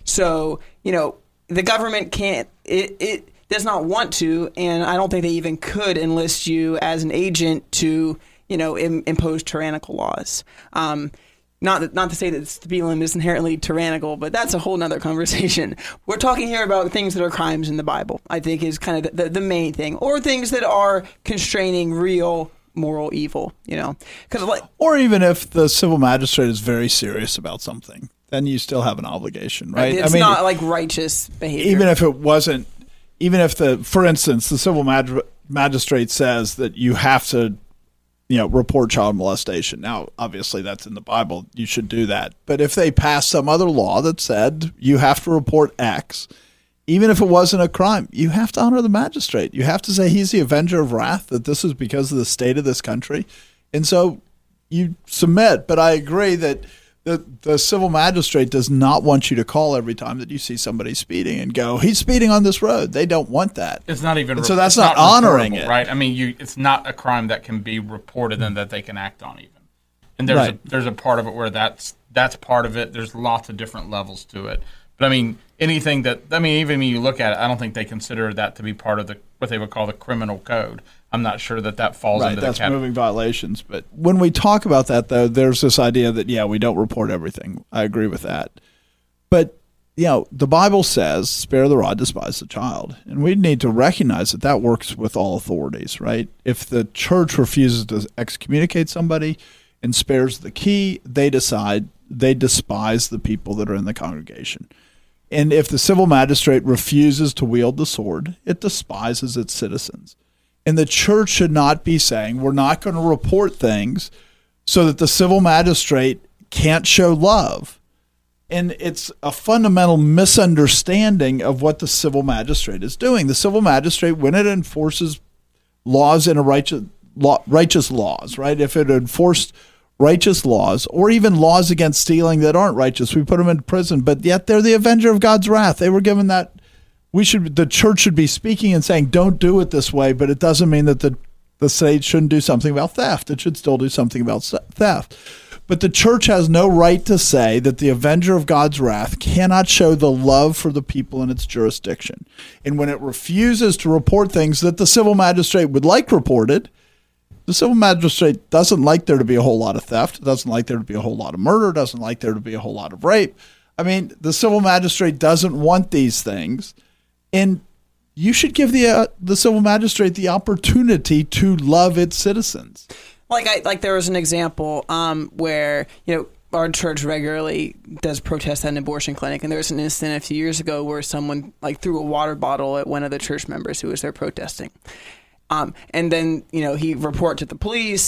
So, you know, the government can't, it, it does not want to, and I don't think they even could enlist you as an agent to, you know, im- impose tyrannical laws. Um, not, that, not to say that Spelem is inherently tyrannical, but that's a whole nother conversation. We're talking here about things that are crimes in the Bible, I think is kind of the, the, the main thing, or things that are constraining real moral evil, you know, because like, or even if the civil magistrate is very serious about something, then you still have an obligation, right? It's I mean, not like righteous behavior. Even if it wasn't, even if the, for instance, the civil mag- magistrate says that you have to, you know, report child molestation. Now, obviously, that's in the Bible. You should do that. But if they pass some other law that said you have to report X, even if it wasn't a crime, you have to honor the magistrate. You have to say he's the avenger of wrath, that this is because of the state of this country. And so you submit. But I agree that the, the civil magistrate does not want you to call every time that you see somebody speeding and go, he's speeding on this road. They don't want that. It's not even. And so that's not, not honoring it. Right? I mean, you, it's not a crime that can be reported and that they can act on even. And there's, right. a, there's a part of it where that's that's part of it. There's lots of different levels to it. But I mean, anything that, I mean, even when you look at it, I don't think they consider that to be part of the what they would call the criminal code. I'm not sure that that falls right, into the that's category. Moving violations. But when we talk about that, though, there's this idea that, yeah, we don't report everything. I agree with that. But, you know, the Bible says, spare the rod, despise the child. And we need to recognize that that works with all authorities, right? If the church refuses to excommunicate somebody and spares the key, they decide they despise the people that are in the congregation. And if the civil magistrate refuses to wield the sword, it despises its citizens. And the church should not be saying, we're not going to report things so that the civil magistrate can't show love. And it's a fundamental misunderstanding of what the civil magistrate is doing. The civil magistrate, when it enforces laws in a righteous, law, righteous laws, right? If it enforced righteous laws, or even laws against stealing that aren't righteous, we put them in prison, but yet they're the avenger of God's wrath. They were given that. We should, the church should be speaking and saying, don't do it this way, but it doesn't mean that the, the state shouldn't do something about theft. It should still do something about theft. But the church has no right to say that the avenger of God's wrath cannot show the love for the people in its jurisdiction. And when it refuses to report things that the civil magistrate would like reported, the civil magistrate doesn't like there to be a whole lot of theft, doesn't like there to be a whole lot of murder, doesn't like there to be a whole lot of rape. I mean, the civil magistrate doesn't want these things. And you should give the uh, the civil magistrate the opportunity to love its citizens. Like I like there was an example um, where, you know, our church regularly does protest at an abortion clinic, and there was an incident a few years ago where someone like threw a water bottle at one of the church members who was there protesting. Um, and then, you know, he reported to the police,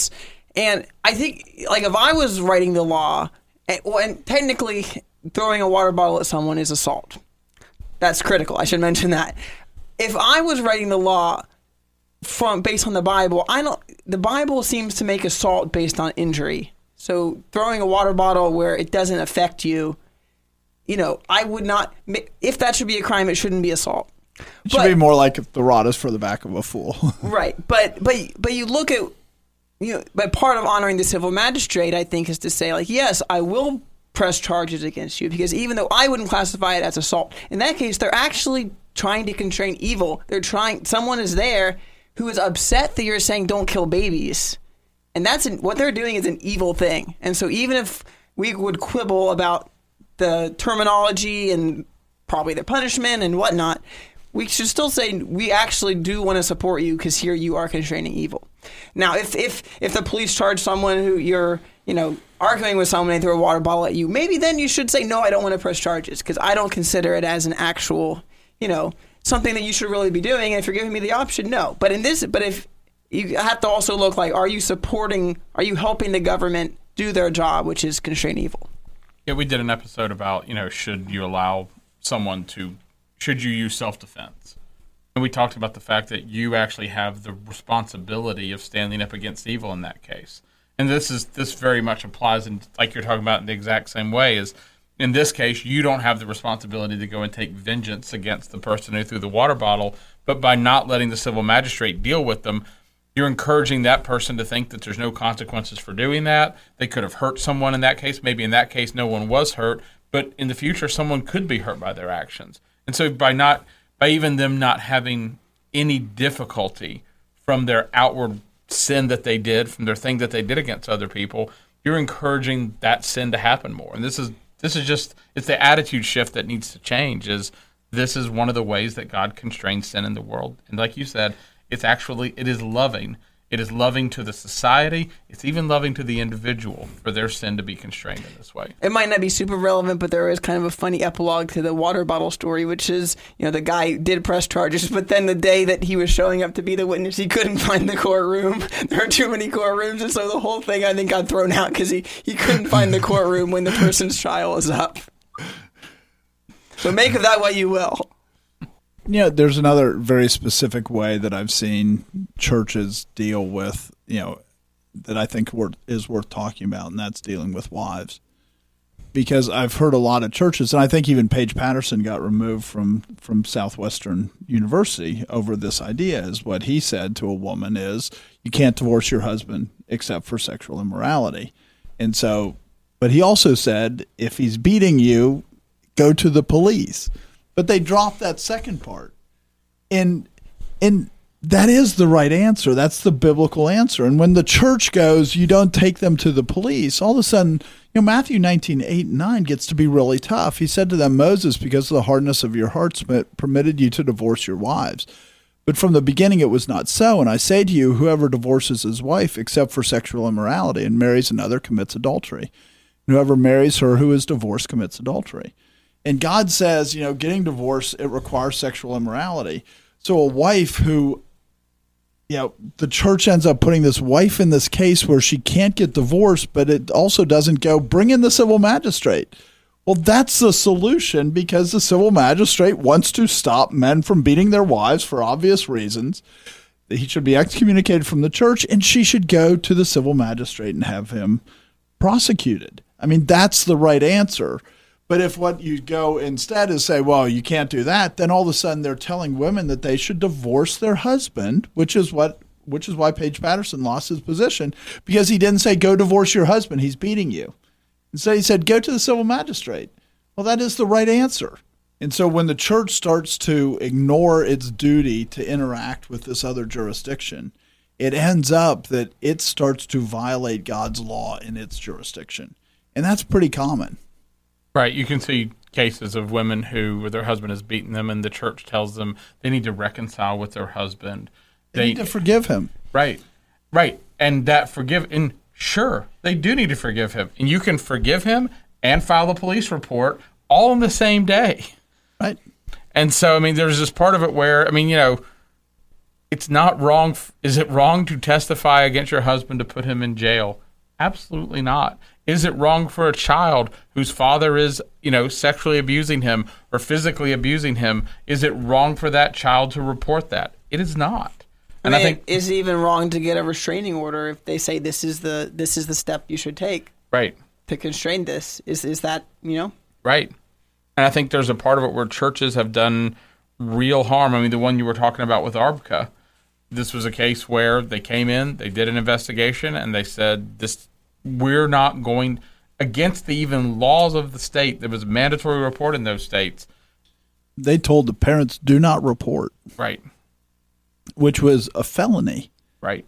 And I think, like, if I was writing the law, and, well, and technically throwing a water bottle at someone is assault. That's critical. I should mention that. If I was writing the law from based on the Bible, I don't. The Bible seems to make assault based on injury. So throwing a water bottle where it doesn't affect you, you know, I would not. If that should be a crime, it shouldn't be assault. It should but, be more like if the rod is for the back of a fool. Right, but but but you look at, you know, but part of honoring the civil magistrate, I think, is to say, like, yes, I will press charges against you, because even though I wouldn't classify it as assault, in that case, they're actually trying to constrain evil. They're trying. Someone is there who is upset that you're saying don't kill babies, and that's an, what they're doing is an evil thing. And so even if we would quibble about the terminology and probably the punishment and whatnot, we should still say we actually do want to support you because here you are constraining evil. Now, if if if the police charge someone who you're, you know, arguing with someone and they throw a water bottle at you, maybe then you should say, no, I don't want to press charges because I don't consider it as an actual, you know, something that you should really be doing. And if you're giving me the option, no. But in this, but if you have to also look like, are you supporting, are you helping the government do their job, which is constrain evil? Yeah, we did an episode about, you know, should you allow someone to, should you use self-defense? And we talked about the fact that you actually have the responsibility of standing up against evil in that case. And this is this very much applies, in, like you're talking about, in the exact same way. Is in this case, you don't have the responsibility to go and take vengeance against the person who threw the water bottle, but by not letting the civil magistrate deal with them, you're encouraging that person to think that there's no consequences for doing that. They could have hurt someone in that case. Maybe in that case, no one was hurt, but in the future, someone could be hurt by their actions. And so by not, by even them not having any difficulty from their outward sin that they did, from their thing that they did against other people, you're encouraging that sin to happen more. And this is this is just, it's the attitude shift that needs to change. Is this is one of the ways that God constrains sin in the world. And like you said, it's actually, it is loving. It is loving to the society. It's even loving to the individual for their sin to be constrained in this way. It might not be super relevant, but there is kind of a funny epilogue to the water bottle story, which is, you know, the guy did press charges, but then the day that he was showing up to be the witness, he couldn't find the courtroom. There are too many courtrooms, and so the whole thing, I think, got thrown out because he, he couldn't find the courtroom when the person's trial was up. So make of that what you will. You know, there's another very specific way that I've seen churches deal with, you know, that I think is worth talking about, and that's dealing with wives. Because I've heard a lot of churches, and I think even Paige Patterson got removed from, from Southwestern University over this idea, is what he said to a woman is, you can't divorce your husband except for sexual immorality. And so, but he also said, if he's beating you, go to the police. But they dropped that second part. And and that is the right answer. That's the biblical answer. And when the church goes, you don't take them to the police, all of a sudden, you know, Matthew nineteen, eight and nine gets to be really tough. He said to them, Moses, because of the hardness of your hearts, permitted you to divorce your wives. But from the beginning it was not so. And I say to you, whoever divorces his wife except for sexual immorality and marries another commits adultery. And whoever marries her who is divorced commits adultery. And God says, you know, getting divorced, it requires sexual immorality. So a wife who, you know, the church ends up putting this wife in this case where she can't get divorced, but it also doesn't go, bring in the civil magistrate. Well, that's the solution, because the civil magistrate wants to stop men from beating their wives for obvious reasons. He should be excommunicated from the church, and she should go to the civil magistrate and have him prosecuted. I mean, that's the right answer. But if what you go instead is say, well, you can't do that, then all of a sudden they're telling women that they should divorce their husband, which is what, which is why Paige Patterson lost his position, because he didn't say, go divorce your husband, he's beating you. Instead he said, go to the civil magistrate. Well, that is the right answer. And so when the church starts to ignore its duty to interact with this other jurisdiction, it ends up that it starts to violate God's law in its jurisdiction. And that's pretty common. Right. You can see cases of women who their husband has beaten them and the church tells them they need to reconcile with their husband. They, they need to forgive him. Right. Right. And that forgive, and sure, they do need to forgive him. And you can forgive him and file a police report all in the same day. Right. And so, I mean, there's this part of it where, I mean, you know, It's not wrong. Is it wrong to testify against your husband to put him in jail? Absolutely not. Is it wrong for a child whose father is, you know, sexually abusing him or physically abusing him? Is it wrong for that child to report that? It is not. And I, mean, I think is it even wrong to get a restraining order if they say this is the this is the step you should take right to constrain this? Is is that, you know? Right. And I think there's a part of it where churches have done real harm. I mean, the one you were talking about with Arbka, this was a case where they came in, they did an investigation, and they said, "This, we're not going against the even laws of the state." There was a mandatory report in those states. They told the parents, do not report. Right. Which was a felony. Right.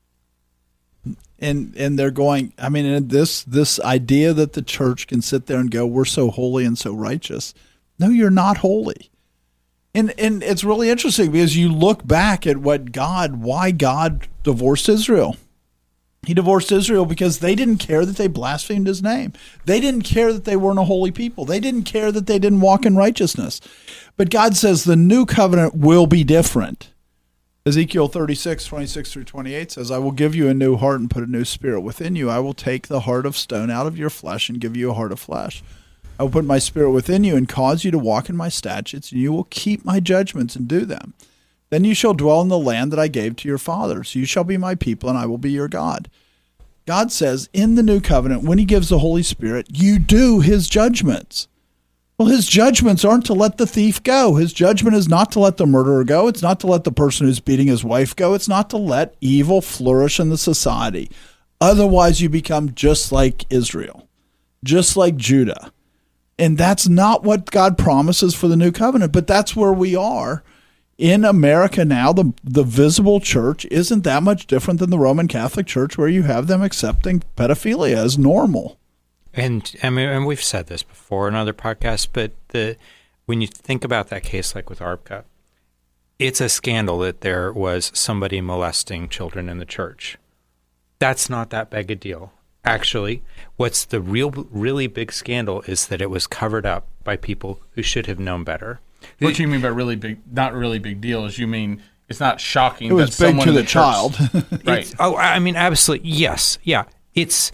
And and they're going, I mean, this this idea that the church can sit there and go, we're so holy and so righteous. No, you're not holy. And and it's really interesting because you look back at what God, why God divorced Israel. He divorced Israel because they didn't care that they blasphemed his name. They didn't care that they weren't a holy people. They didn't care that they didn't walk in righteousness. But God says the new covenant will be different. Ezekiel thirty-six, twenty-six through twenty-eight says, I will give you a new heart and put a new spirit within you. I will take the heart of stone out of your flesh and give you a heart of flesh. I will put my spirit within you and cause you to walk in my statutes, and you will keep my judgments and do them. Then you shall dwell in the land that I gave to your fathers. You shall be my people, and I will be your God. God says in the new covenant, when he gives the Holy Spirit, you do his judgments. Well, his judgments aren't to let the thief go. His judgment is not to let the murderer go. It's not to let the person who's beating his wife go. It's not to let evil flourish in the society. Otherwise, you become just like Israel, just like Judah. And that's not what God promises for the new covenant, but that's where we are. In America now, the the visible church isn't that much different than the Roman Catholic Church, where you have them accepting pedophilia as normal. And I mean, and we've said this before in other podcasts, but the when you think about that case, like with Arbka, it's a scandal that there was somebody molesting children in the church. That's not that big a deal. Actually, what's the real, really big scandal is that it was covered up by people who should have known better. What do you mean by really big? Not really big deal. Is you mean it's not shocking. It was that big someone to in the, the child, church, right? It's, oh, I mean, absolutely, yes, yeah. It's,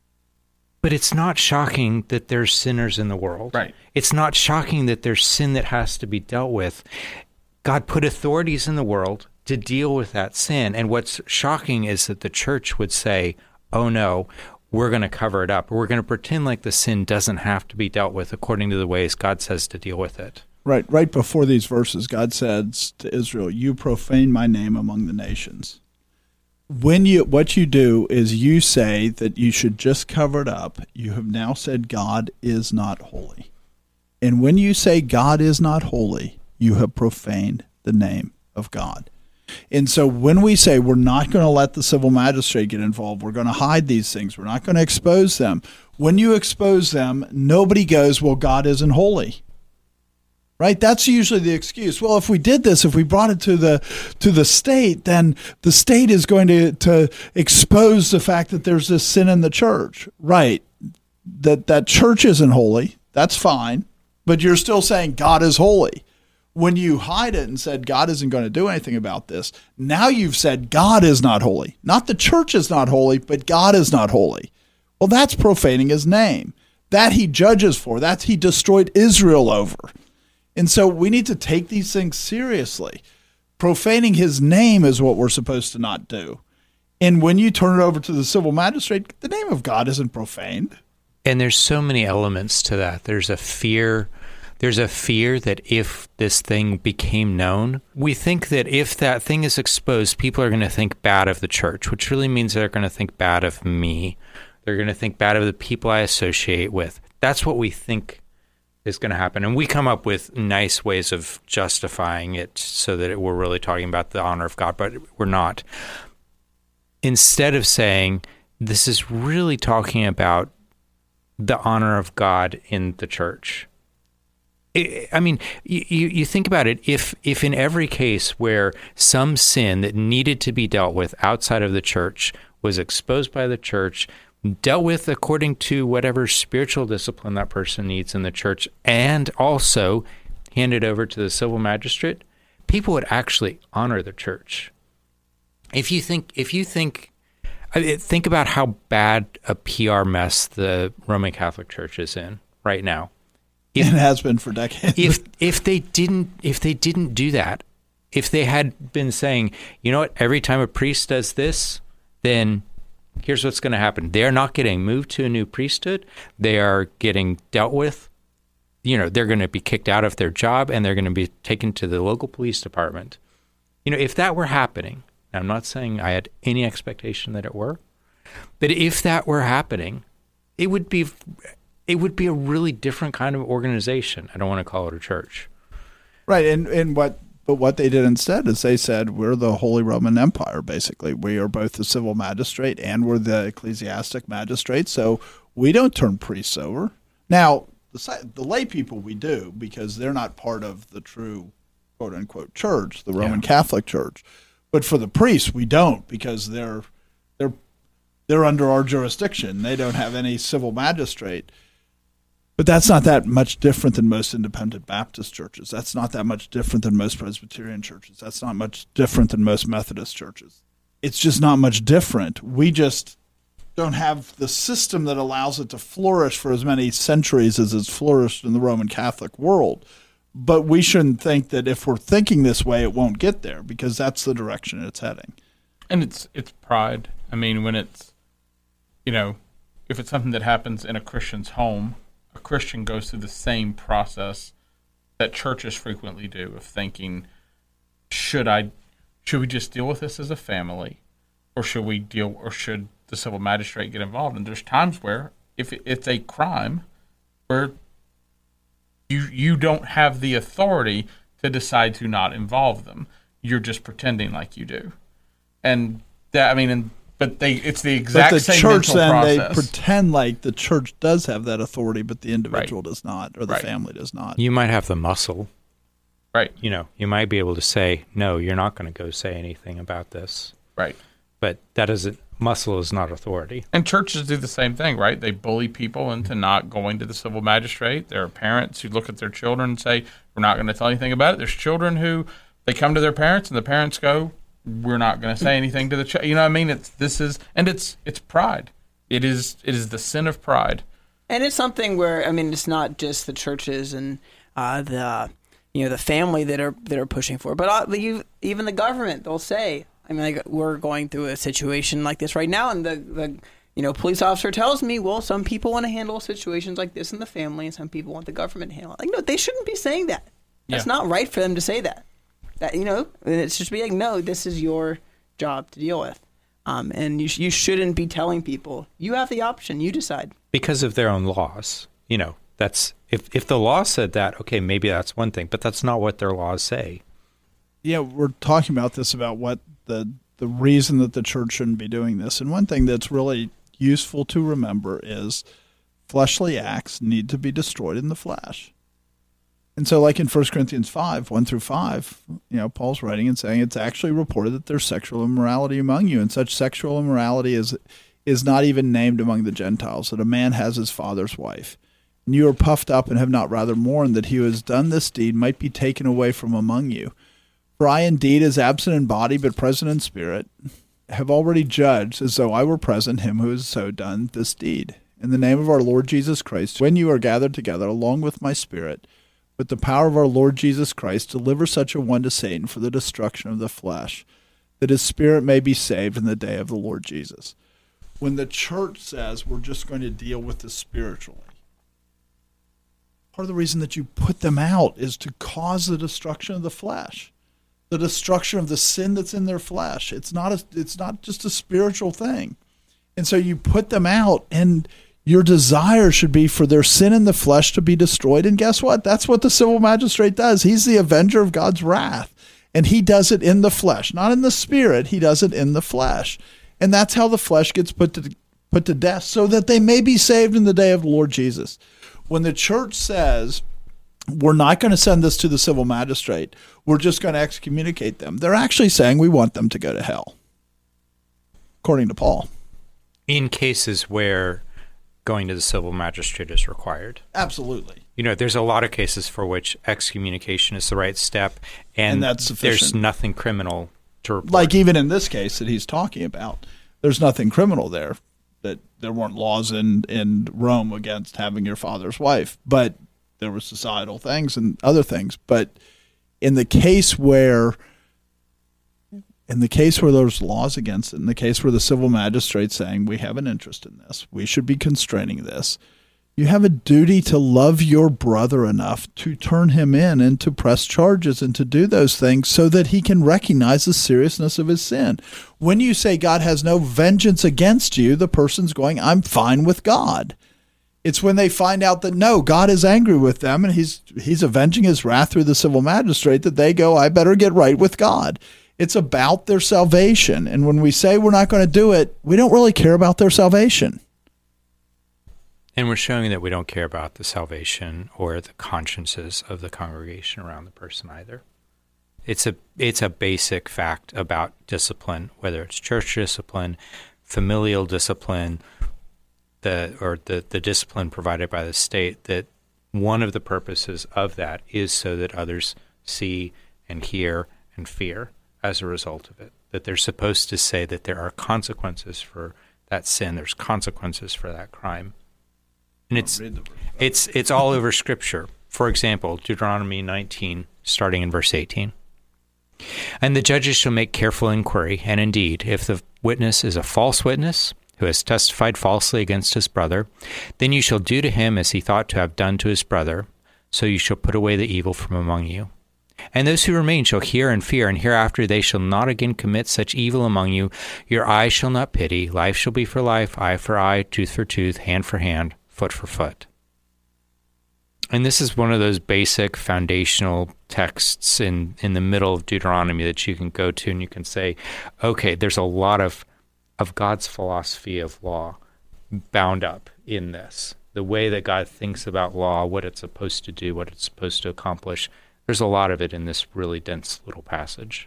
but it's not shocking that there's sinners in the world. Right. It's not shocking that there's sin that has to be dealt with. God put authorities in the world to deal with that sin, and what's shocking is that the church would say, "Oh no, we're going to cover it up. We're going to pretend like the sin doesn't have to be dealt with according to the ways God says to deal with it." Right, right before these verses, God says to Israel, "You profane my name among the nations." When you, what you do is you say that you should just cover it up. You have now said God is not holy, and when you say God is not holy, you have profaned the name of God. And so when we say we're not going to let the civil magistrate get involved, we're going to hide these things, we're not going to expose them. When you expose them, nobody goes, "Well, God isn't holy." Right? That's usually the excuse. Well, if we did this, if we brought it to the to the state, then the state is going to, to expose the fact that there's this sin in the church. Right. That that church isn't holy. That's fine. But you're still saying God is holy. When you hide it and said God isn't going to do anything about this, now you've said God is not holy. Not the church is not holy, but God is not holy. Well, that's profaning his name. That he judges for. That he destroyed Israel over. And so we need to take these things seriously. Profaning his name is what we're supposed to not do. And when you turn it over to the civil magistrate, the name of God isn't profaned. And there's so many elements to that. There's a fear. There's a fear that if this thing became known, we think that if that thing is exposed, people are going to think bad of the church, which really means they're going to think bad of me. They're going to think bad of the people I associate with. That's what we think is going to happen. And we come up with nice ways of justifying it so that it, we're really talking about the honor of God, but we're not. Instead of saying, this is really talking about the honor of God in the church. I mean, you, you think about it, if if in every case where some sin that needed to be dealt with outside of the church was exposed by the church, dealt with according to whatever spiritual discipline that person needs in the church, and also handed over to the civil magistrate, people would actually honor the church. If you think, if you think, I mean, think about how bad a P R mess the Roman Catholic Church is in right now. If, it has been for decades. If if they didn't if they didn't do that, if they had been saying, you know what, every time a priest does this, then here's what's going to happen. They're not getting moved to a new priesthood. They are getting dealt with. You know, they're going to be kicked out of their job, and they're going to be taken to the local police department. You know, if that were happening, I'm not saying I had any expectation that it were, but if that were happening, it would be it would be a really different kind of organization. I don't want to call it a church. Right, and, and what but what they did instead is they said, we're the Holy Roman Empire, basically. We are both the civil magistrate and we're the ecclesiastic magistrate, so we don't turn priests over. Now, the, the lay people we do, because they're not part of the true quote-unquote church, the Roman yeah. Catholic Church. But for the priests, we don't, because they're they're they're under our jurisdiction. They don't have any civil magistrate. But that's not that much different than most independent Baptist churches. That's not that much different than most Presbyterian churches. That's not much different than most Methodist churches. It's just not much different. We just don't have the system that allows it to flourish for as many centuries as it's flourished in the Roman Catholic world. But we shouldn't think that if we're thinking this way, it won't get there, because that's the direction it's heading. And it's it's pride. I mean, when it's, you know, if it's something that happens in a Christian's home, a Christian goes through the same process that churches frequently do of thinking, should I, should we just deal with this as a family, or should we deal, or should the civil magistrate get involved? And there's times where if it's a crime, where you you don't have the authority to decide to not involve them. You're just pretending like you do, and that I mean, and but they it's the exact but the same church mental then process. They pretend like the church does have that authority, but the individual Right. does not, or the Right. family does not. You might have the muscle. Right. You know, you might be able to say, no, you're not going to go say anything about this. Right. But that isn't, muscle is not authority. And churches do the same thing, right? They bully people into not going to the civil magistrate. There are parents who look at their children and say, we're not going to tell anything about it. There's children who, they come to their parents and the parents go, we're not going to say anything to the child. You know what I mean? It's, this is, and it's, it's pride. It is, it is the sin of pride. And it's something where, I mean, it's not just the churches and uh, the, you know, the family that are, that are pushing for it, but uh, you, even the government, they'll say, I mean, like, we're going through a situation like this right now, and the, the you know, police officer tells me, well, some people want to handle situations like this in the family, and some people want the government to handle it. Like, no, they shouldn't be saying that. That's Yeah. not right for them to say that. That you know, it's just be like, no, this is your job to deal with, um, and you sh- you shouldn't be telling people. You have the option. You decide. Because of their own laws. You know, that's if if the law said that, okay, maybe that's one thing, but that's not what their laws say. Yeah, we're talking about this, about what the the reason that the church shouldn't be doing this. And one thing that's really useful to remember is fleshly acts need to be destroyed in the flesh. And so like in First Corinthians five, one through five, you know, Paul's writing and saying it's actually reported that there's sexual immorality among you, and such sexual immorality is is not even named among the Gentiles, that a man has his father's wife. And you are puffed up and have not rather mourned that he who has done this deed might be taken away from among you. For I indeed, as absent in body but present in spirit, have already judged, as though I were present, him who has so done this deed. In the name of our Lord Jesus Christ, when you are gathered together along with my spirit, with the power of our Lord Jesus Christ, deliver such a one to Satan for the destruction of the flesh, that his spirit may be saved in the day of the Lord Jesus. When the church says we're just going to deal with this spiritually, part of the reason that you put them out is to cause the destruction of the flesh, the destruction of the sin that's in their flesh. It's not a, it's not just a spiritual thing. And so you put them out, and your desire should be for their sin in the flesh to be destroyed. And guess what? That's what the civil magistrate does. He's the avenger of God's wrath. And he does it in the flesh, not in the spirit. He does it in the flesh. And that's how the flesh gets put to put to death, so that they may be saved in the day of the Lord Jesus. When the church says, we're not going to send this to the civil magistrate, we're just going to excommunicate them, they're actually saying we want them to go to hell, according to Paul. In cases where going to the civil magistrate is required. Absolutely. you know, there's a lot of cases for which excommunication is the right step, and, And that's there's sufficient. nothing criminal to report. Like even in this case that he's talking about, there's nothing criminal there. That there weren't laws in, in Rome against having your father's wife, but there were societal things and other things. But in the case where, in the case where there's laws against it, in the case where the civil magistrate's saying we have an interest in this, we should be constraining this, you have a duty to love your brother enough to turn him in and to press charges and to do those things so that he can recognize the seriousness of his sin. When you say God has no vengeance against you, the person's going, I'm fine with God. It's when they find out that, no, God is angry with them and he's he's avenging his wrath through the civil magistrate that they go, I better get right with God. It's about their salvation. And when we say we're not going to do it, we don't really care about their salvation. And we're showing that we don't care about the salvation or the consciences of the congregation around the person either. It's a it's a basic fact about discipline, whether it's church discipline, familial discipline, the or the, the discipline provided by the state, that one of the purposes of that is so that others see and hear and fear as a result of it. That they're supposed to say that there are consequences for that sin, there's consequences for that crime. And it's it's it's all over Scripture. For example, Deuteronomy nineteen, starting in verse eighteen. And the judges shall make careful inquiry, and indeed, if the witness is a false witness, who has testified falsely against his brother, then you shall do to him as he thought to have done to his brother, so you shall put away the evil from among you. And those who remain shall hear and fear, and hereafter they shall not again commit such evil among you. Your eye shall not pity, life shall be for life, eye for eye, tooth for tooth, hand for hand, foot for foot. And this is one of those basic foundational texts in, in the middle of Deuteronomy that you can go to and you can say, okay, there's a lot of, of God's philosophy of law bound up in this. The way that God thinks about law, what it's supposed to do, what it's supposed to accomplish. There's a lot of it in this really dense little passage.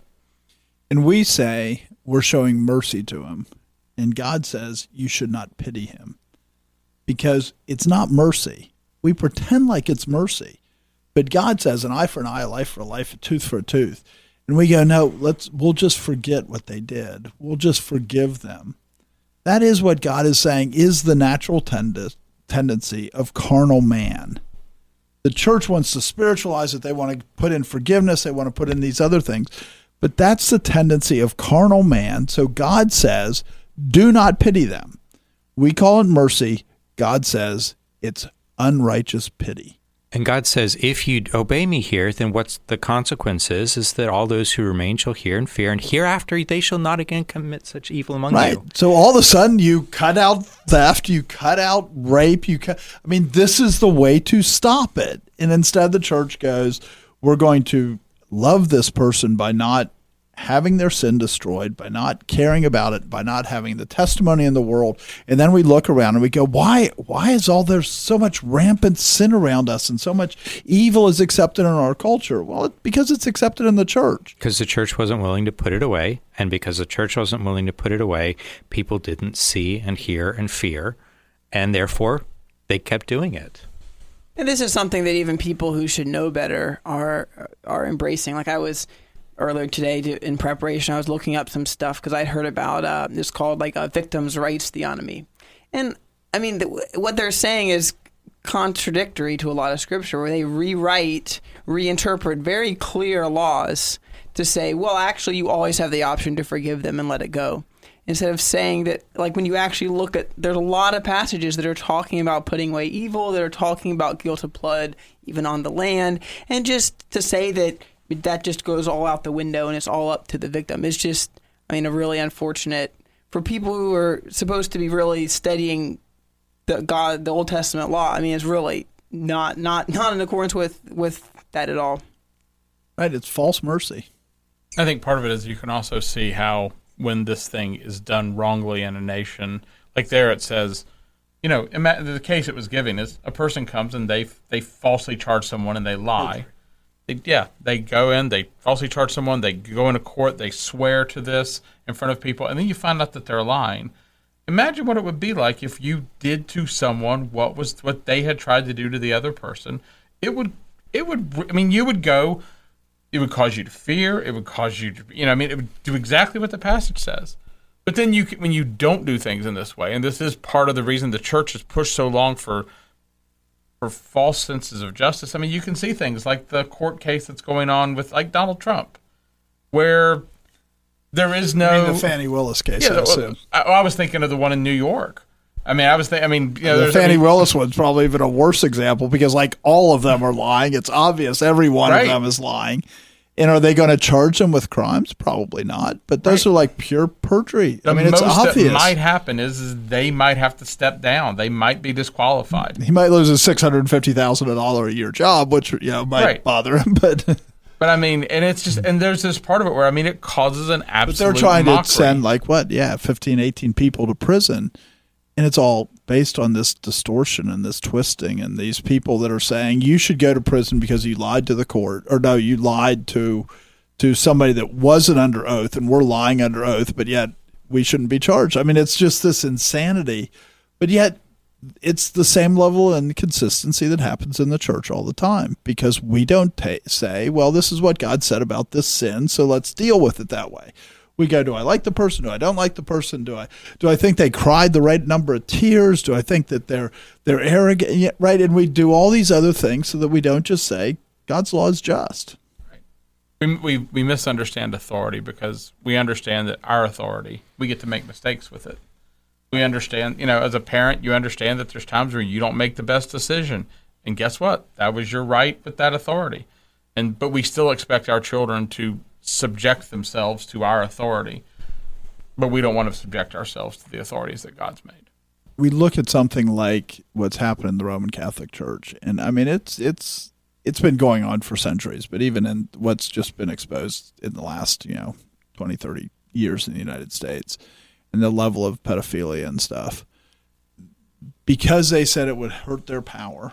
And we say we're showing mercy to him. And God says you should not pity him. Because it's not mercy. We pretend like it's mercy. But God says an eye for an eye, a life for a life, a tooth for a tooth. And we go, no, let's we'll just forget what they did. We'll just forgive them. That is what God is saying is the natural tend- tendency of carnal man. The church wants to spiritualize it. They want to put in forgiveness. They want to put in these other things. But that's the tendency of carnal man. So God says, do not pity them. We call it mercy. God says it's unrighteous pity. And God says, if you obey me here, then what's the consequence is, is that all those who remain shall hear and fear, and hereafter they shall not again commit such evil among right. you. So all of a sudden you cut out theft, you cut out rape, you cut, I mean, this is the way to stop it. And instead the church goes, we're going to love this person by not having their sin destroyed, by not caring about it, by not having the testimony in the world. And then we look around and we go, why why is all there so much rampant sin around us and so much evil is accepted in our culture? Well, it, because it's accepted in the church. Because the church wasn't willing to put it away, and because the church wasn't willing to put it away, people didn't see and hear and fear, and therefore they kept doing it. And this is something that even people who should know better are are embracing. Like I was earlier today to, in preparation, I was looking up some stuff because I'd heard about uh, this called like a victims' rights theonomy. And I mean, the, what they're saying is contradictory to a lot of scripture where they rewrite, reinterpret very clear laws to say, well, actually, you always have the option to forgive them and let it go. Instead of saying that, like when you actually look at, there's a lot of passages that are talking about putting away evil, that are talking about guilt of blood, even on the land. And just to say that that just goes all out the window and it's all up to the victim. It's just, I mean, a really unfortunate for people who are supposed to be really studying the God, the Old Testament law. I mean, it's really not not not in accordance with, with that at all. Right, it's false mercy. I think part of it is you can also see how when this thing is done wrongly in a nation, like there it says, you know, the case it was giving is a person comes and they they falsely charge someone and they lie. They, yeah, they go in, they falsely charge someone, they go into court, they swear to this in front of people, and then you find out that they're lying. Imagine what it would be like if you did to someone what was what they had tried to do to the other person. it would, it would, I mean, you would go, it would cause you to fear, it would cause you to, you know, I mean, it would do exactly what the passage says. But then you, when you don't do things in this way, and this is part of the reason the church has pushed so long for for false senses of justice. I mean, you can see things like the court case that's going on with like Donald Trump, where there is no I mean, the Fannie Willis case. Yeah, I, assume. I, I was thinking of the one in New York. I mean, I was thinking. I mean, you know, the there's, Fannie I mean, Willis one's probably even a worse example because like all of them are lying. It's obvious every one Right. of them is lying. And are they going to charge them with crimes? Probably not. But those Right. are like pure perjury. The I mean, it's most obvious. that might happen is, is they might have to step down. They might be disqualified. He might lose a six hundred fifty thousand dollars a year job, which you know might Right. bother him. But But I mean, and it's just, and there's this part of it where I mean, it causes an but absolute. they're trying mockery. to send like what? Yeah, fifteen, eighteen people to prison, and it's all based on this distortion and this twisting and these people that are saying you should go to prison because you lied to the court, or no, you lied to to somebody that wasn't under oath, and we're lying under oath, but yet we shouldn't be charged. I mean, it's just this insanity, but yet it's the same level of inconsistency that happens in the church all the time because we don't ta say, well, this is what God said about this sin, so let's deal with it that way. We go, do I like the person? Do I don't like the person? Do I do I think they cried the right number of tears? Do I think that they're they're arrogant? Yeah, right, and we do all these other things so that we don't just say God's law is just. We, we we misunderstand authority because we understand that our authority, we get to make mistakes with it. We understand, you know, as a parent, you understand that there's times where you don't make the best decision. And guess what? That was your right with that authority. And but we still expect our children to subject themselves to our authority. But we don't want to subject ourselves to the authorities that God's made. We look at something like what's happened in the Roman Catholic Church, and I mean, it's it's it's been going on for centuries, but even in what's just been exposed in the last, you know, twenty, thirty years in the United States, and the level of pedophilia and stuff, because they said it would hurt their power,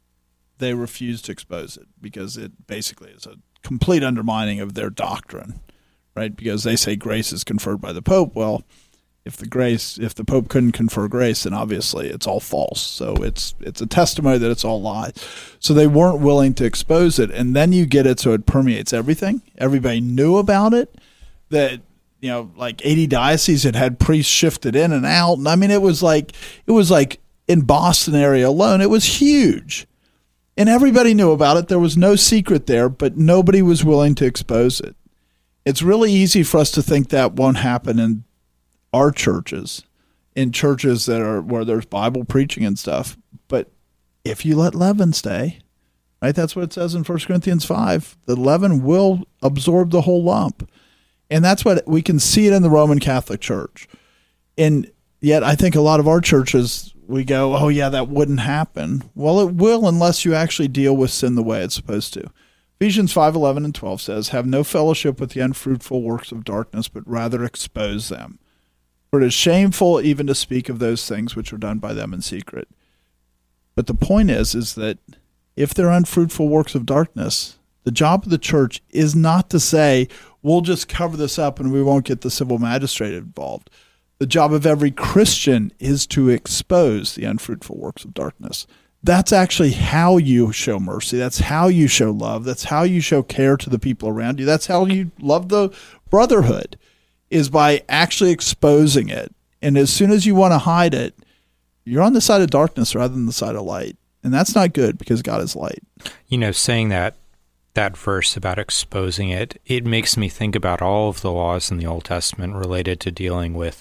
they refused to expose it because it basically is a complete undermining of their doctrine, right? Because they say grace is conferred by the Pope. Well, if the grace, if the Pope couldn't confer grace, then obviously it's all false. So it's it's a testimony that it's all lies. So they weren't willing to expose it, and then you get it so it permeates everything. Everybody knew about it. That you know, like eighty dioceses had had priests shifted in and out, and I mean, it was like it was like in Boston area alone, it was huge, and everybody knew about it. There was no secret there, but nobody was willing to expose it. It's really easy for us to think that won't happen in our churches, in churches that are where there's Bible preaching and stuff. But if you let leaven stay, right, that's what it says in First Corinthians five. The leaven will absorb the whole lump. And that's what we can see it in the Roman Catholic Church. And yet I think a lot of our churches, we go, oh, yeah, that wouldn't happen. Well, it will unless you actually deal with sin the way it's supposed to. Ephesians five, eleven, and twelve says, have no fellowship with the unfruitful works of darkness, but rather expose them. For it is shameful even to speak of those things which are done by them in secret. But the point is, is that if they're unfruitful works of darkness, the job of the church is not to say, we'll just cover this up and we won't get the civil magistrate involved. The job of every Christian is to expose the unfruitful works of darkness. That's actually how you show mercy. That's how you show love. That's how you show care to the people around you. That's how you love the brotherhood, is by actually exposing it. And as soon as you want to hide it, you're on the side of darkness rather than the side of light. And that's not good because God is light. You know, saying that that verse about exposing it, it makes me think about all of the laws in the Old Testament related to dealing with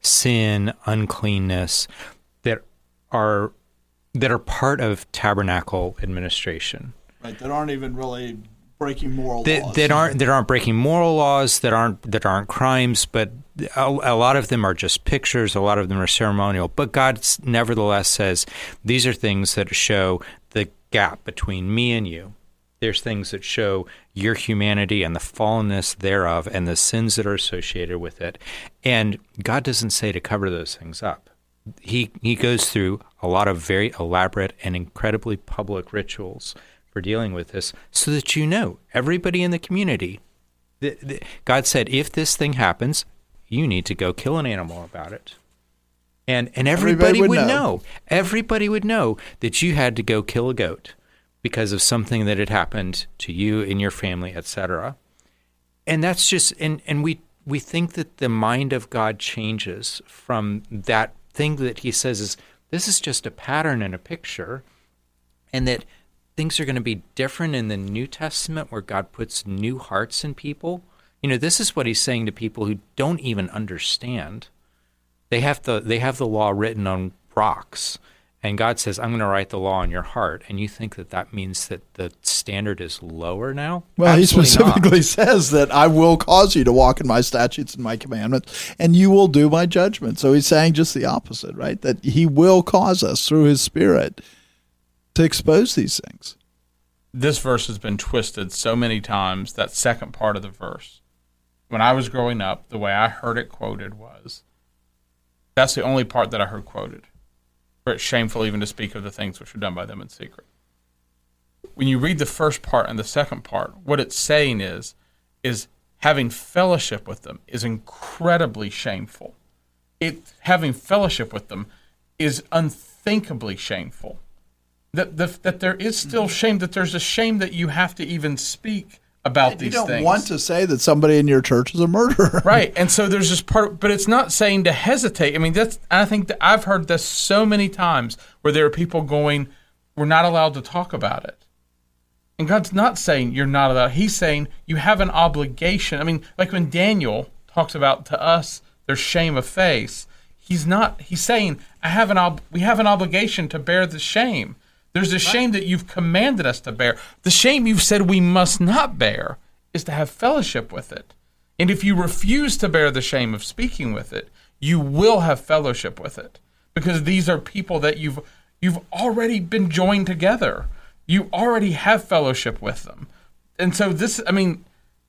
sin, uncleanness, that are that are part of tabernacle administration. Right, that aren't even really breaking moral that, laws. That aren't that aren't breaking moral laws, that aren't that aren't crimes, but a, a lot of them are just pictures, a lot of them are ceremonial. But God nevertheless says these are things that show the gap between me and you. There's things that show your humanity and the fallenness thereof and the sins that are associated with it. And God doesn't say to cover those things up. He he goes through a lot of very elaborate and incredibly public rituals for dealing with this so that you know, everybody in the community, the, the, God said, if this thing happens, you need to go kill an animal about it. And and everybody, everybody would, would know. know. Everybody would know that you had to go kill a goat. because of something that had happened to you in your family, et cetera. And that's just, and, and we, we think that the mind of God changes from that thing that he says is, this is just a pattern and a picture, and that things are going to be different in the New Testament where God puts new hearts in people. You know, this is what he's saying to people who don't even understand. They have the, they have the law written on rocks, and God says, I'm going to write the law in your heart. And you think that that means that the standard is lower now? Well, Absolutely he specifically not. says that I will cause you to walk in my statutes and my commandments, and you will do my judgment. So he's saying just the opposite, right? That he will cause us through his Spirit to expose these things. This verse has been twisted so many times, that second part of the verse. When I was growing up, the way I heard it quoted was, that's the only part that I heard quoted. For it's shameful even to speak of the things which were done by them in secret. When you read the first part and the second part, what it's saying is, is having fellowship with them is incredibly shameful. It having fellowship with them is unthinkably shameful. That the, that there is still shame, that there's a shame that you have to even speak about And these you don't things. want to say that somebody in your church is a murderer. Right. And so there's this part, but it's not saying to hesitate. I mean, that's, I think that I've heard this so many times where there are people going, we're not allowed to talk about it. And God's not saying you're not allowed. He's saying you have an obligation. I mean, like when Daniel talks about to us, there's shame of face. He's not, he's saying, I have an ob- we have an obligation to bear the shame. There's a shame that you've commanded us to bear. The shame you've said we must not bear is to have fellowship with it. And if you refuse to bear the shame of speaking with it, you will have fellowship with it. Because these are people that you've you've already been joined together. You already have fellowship with them. And so this, I mean,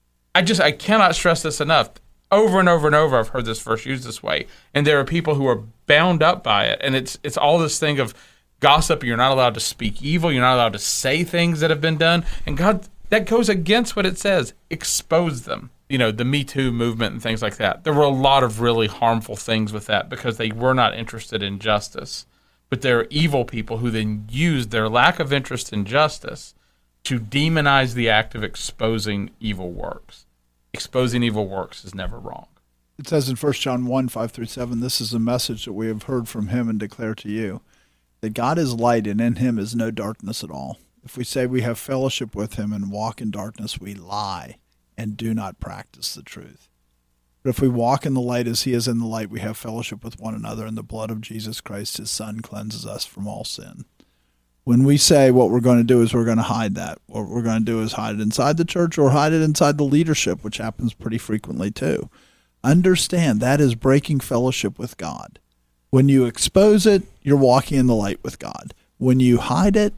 I just, I cannot stress this enough. Over and over and over, I've heard this verse used this way. And there are people who are bound up by it. And it's it's all this thing of gossip. You're not allowed to speak evil. You're not allowed to say things that have been done. And God, that goes against what it says. Expose them. You know, the Me Too movement and things like that. There were a lot of really harmful things with that because they were not interested in justice. But there are evil people who then use their lack of interest in justice to demonize the act of exposing evil works. Exposing evil works is never wrong. It says in First John one, five through seven, this is a message that we have heard from him and declare to you, that God is light and in him is no darkness at all. If we say we have fellowship with him and walk in darkness, we lie and do not practice the truth. But if we walk in the light as he is in the light, we have fellowship with one another, and the blood of Jesus Christ, his Son, cleanses us from all sin. When we say what we're going to do is we're going to hide that, what we're going to do is hide it inside the church or hide it inside the leadership, which happens pretty frequently too. Understand that is breaking fellowship with God. When you expose it, you're walking in the light with God. When you hide it,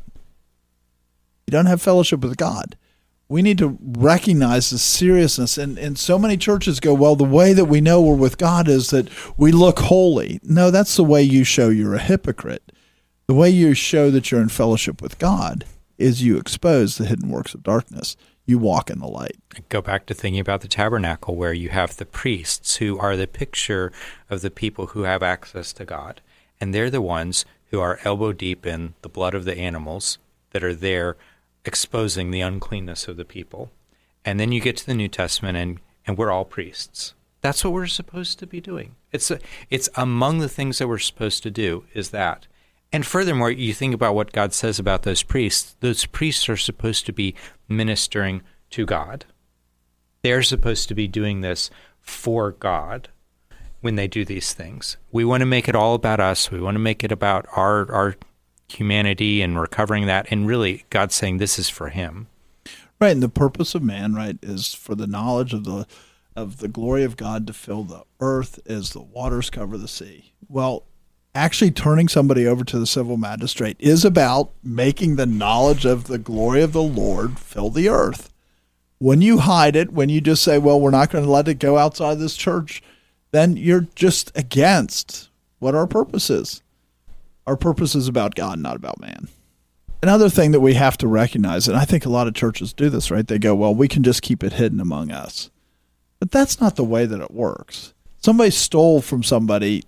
you don't have fellowship with God. We need to recognize the seriousness. And, and so many churches go, well, the way that we know we're with God is that we look holy. No, that's the way you show you're a hypocrite. The way you show that you're in fellowship with God is you expose the hidden works of darkness. You walk in the light. Go back to thinking about the tabernacle, where you have the priests who are the picture of the people who have access to God. And they're the ones who are elbow deep in the blood of the animals that are there exposing the uncleanness of the people. And then you get to the New Testament and, and we're all priests. That's what we're supposed to be doing. It's a, it's among the things that we're supposed to do is that. And furthermore, you think about what God says about those priests. Those priests are supposed to be ministering to God. They're supposed to be doing this for God when they do these things. We want to make it all about us. We want to make it about our our humanity and recovering that. And really, God's saying this is for him. Right, and the purpose of man, right, is for the knowledge of the of the glory of God to fill the earth as the waters cover the sea. Well, actually turning somebody over to the civil magistrate is about making the knowledge of the glory of the Lord fill the earth. When you hide it, when you just say, well, we're not going to let it go outside this church, then you're just against what our purpose is. Our purpose is about God, not about man. Another thing that we have to recognize, and I think a lot of churches do this, right? They go, well, we can just keep it hidden among us. But that's not the way that it works. Somebody stole from somebody.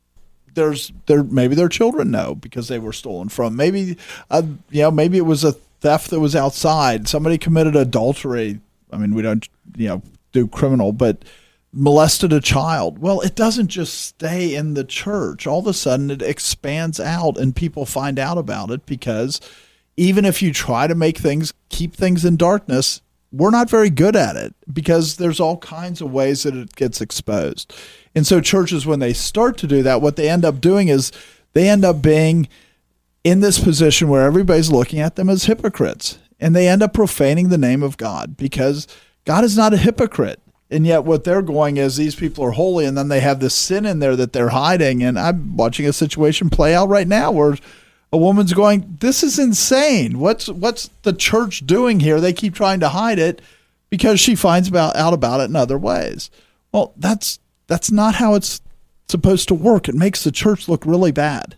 There's there maybe their children know because they were stolen from. Maybe uh, you know maybe it was a theft that was outside. Somebody committed adultery. I mean, we don't, you know, do criminal, but molested a child. Well, it doesn't just stay in the church. All of a sudden it expands out and people find out about it, because even if you try to make things, keep things in darkness, we're not very good at it, because there's all kinds of ways that it gets exposed. And so churches, when they start to do that, what they end up doing is they end up being in this position where everybody's looking at them as hypocrites, and they end up profaning the name of God, because God is not a hypocrite. And yet what they're going is, these people are holy, and then they have this sin in there that they're hiding. And I'm watching a situation play out right now where a woman's going, this is insane. What's what's the church doing here? They keep trying to hide it because she finds about, out about it in other ways. Well, that's that's not how it's supposed to work. It makes the church look really bad.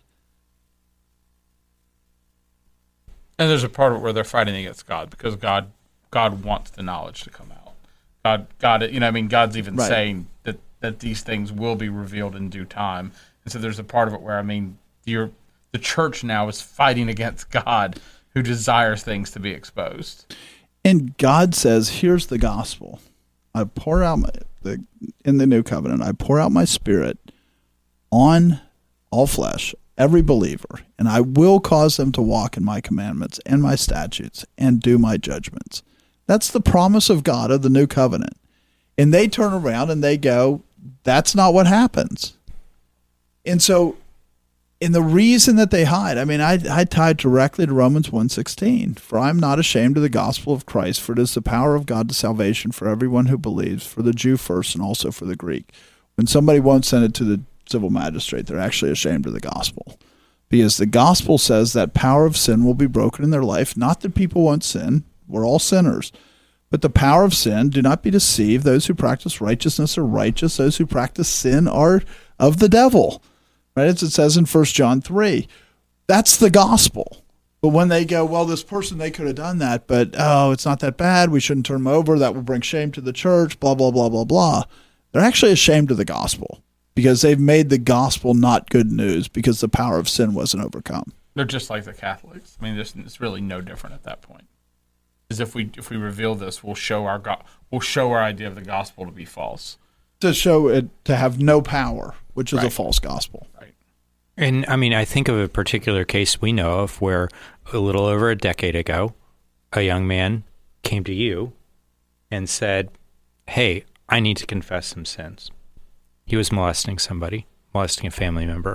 And there's a part of it where they're fighting against God, because God God wants the knowledge to come out. God, God, you know, I mean, God's even right. saying that, that these things will be revealed in due time. And so there's a part of it where, I mean, you're, the church now is fighting against God, who desires things to be exposed. And God says, here's the gospel. I pour out my, the, in the new covenant, I pour out my spirit on all flesh, every believer, and I will cause them to walk in my commandments and my statutes and do my judgments. That's the promise of God of the new covenant. And they turn around and they go, that's not what happens. And so, and the reason that they hide, I mean, I, I tied directly to Romans one sixteen. For I am not ashamed of the gospel of Christ, for it is the power of God to salvation for everyone who believes, for the Jew first and also for the Greek. When somebody won't send it to the civil magistrate, they're actually ashamed of the gospel. Because the gospel says that power of sin will be broken in their life. Not that people won't sin. We're all sinners. But the power of sin, do not be deceived. Those who practice righteousness are righteous. Those who practice sin are of the devil. Right? As it says in First John three. That's the gospel. But when they go, well, this person, they could have done that, but, oh, it's not that bad. We shouldn't turn them over. That will bring shame to the church, blah, blah, blah, blah, blah. They're actually ashamed of the gospel, because they've made the gospel not good news, because the power of sin wasn't overcome. They're just like the Catholics. I mean, it's really no different at that point. Because if we if we reveal this, we'll show our go- we'll show our idea of the gospel to be false. To show it to have no power, which is right. a false gospel. Right. And I mean, I think of a particular case we know of where a little over a decade ago, a young man came to you and said, hey, I need to confess some sins. He was molesting somebody, molesting a family member.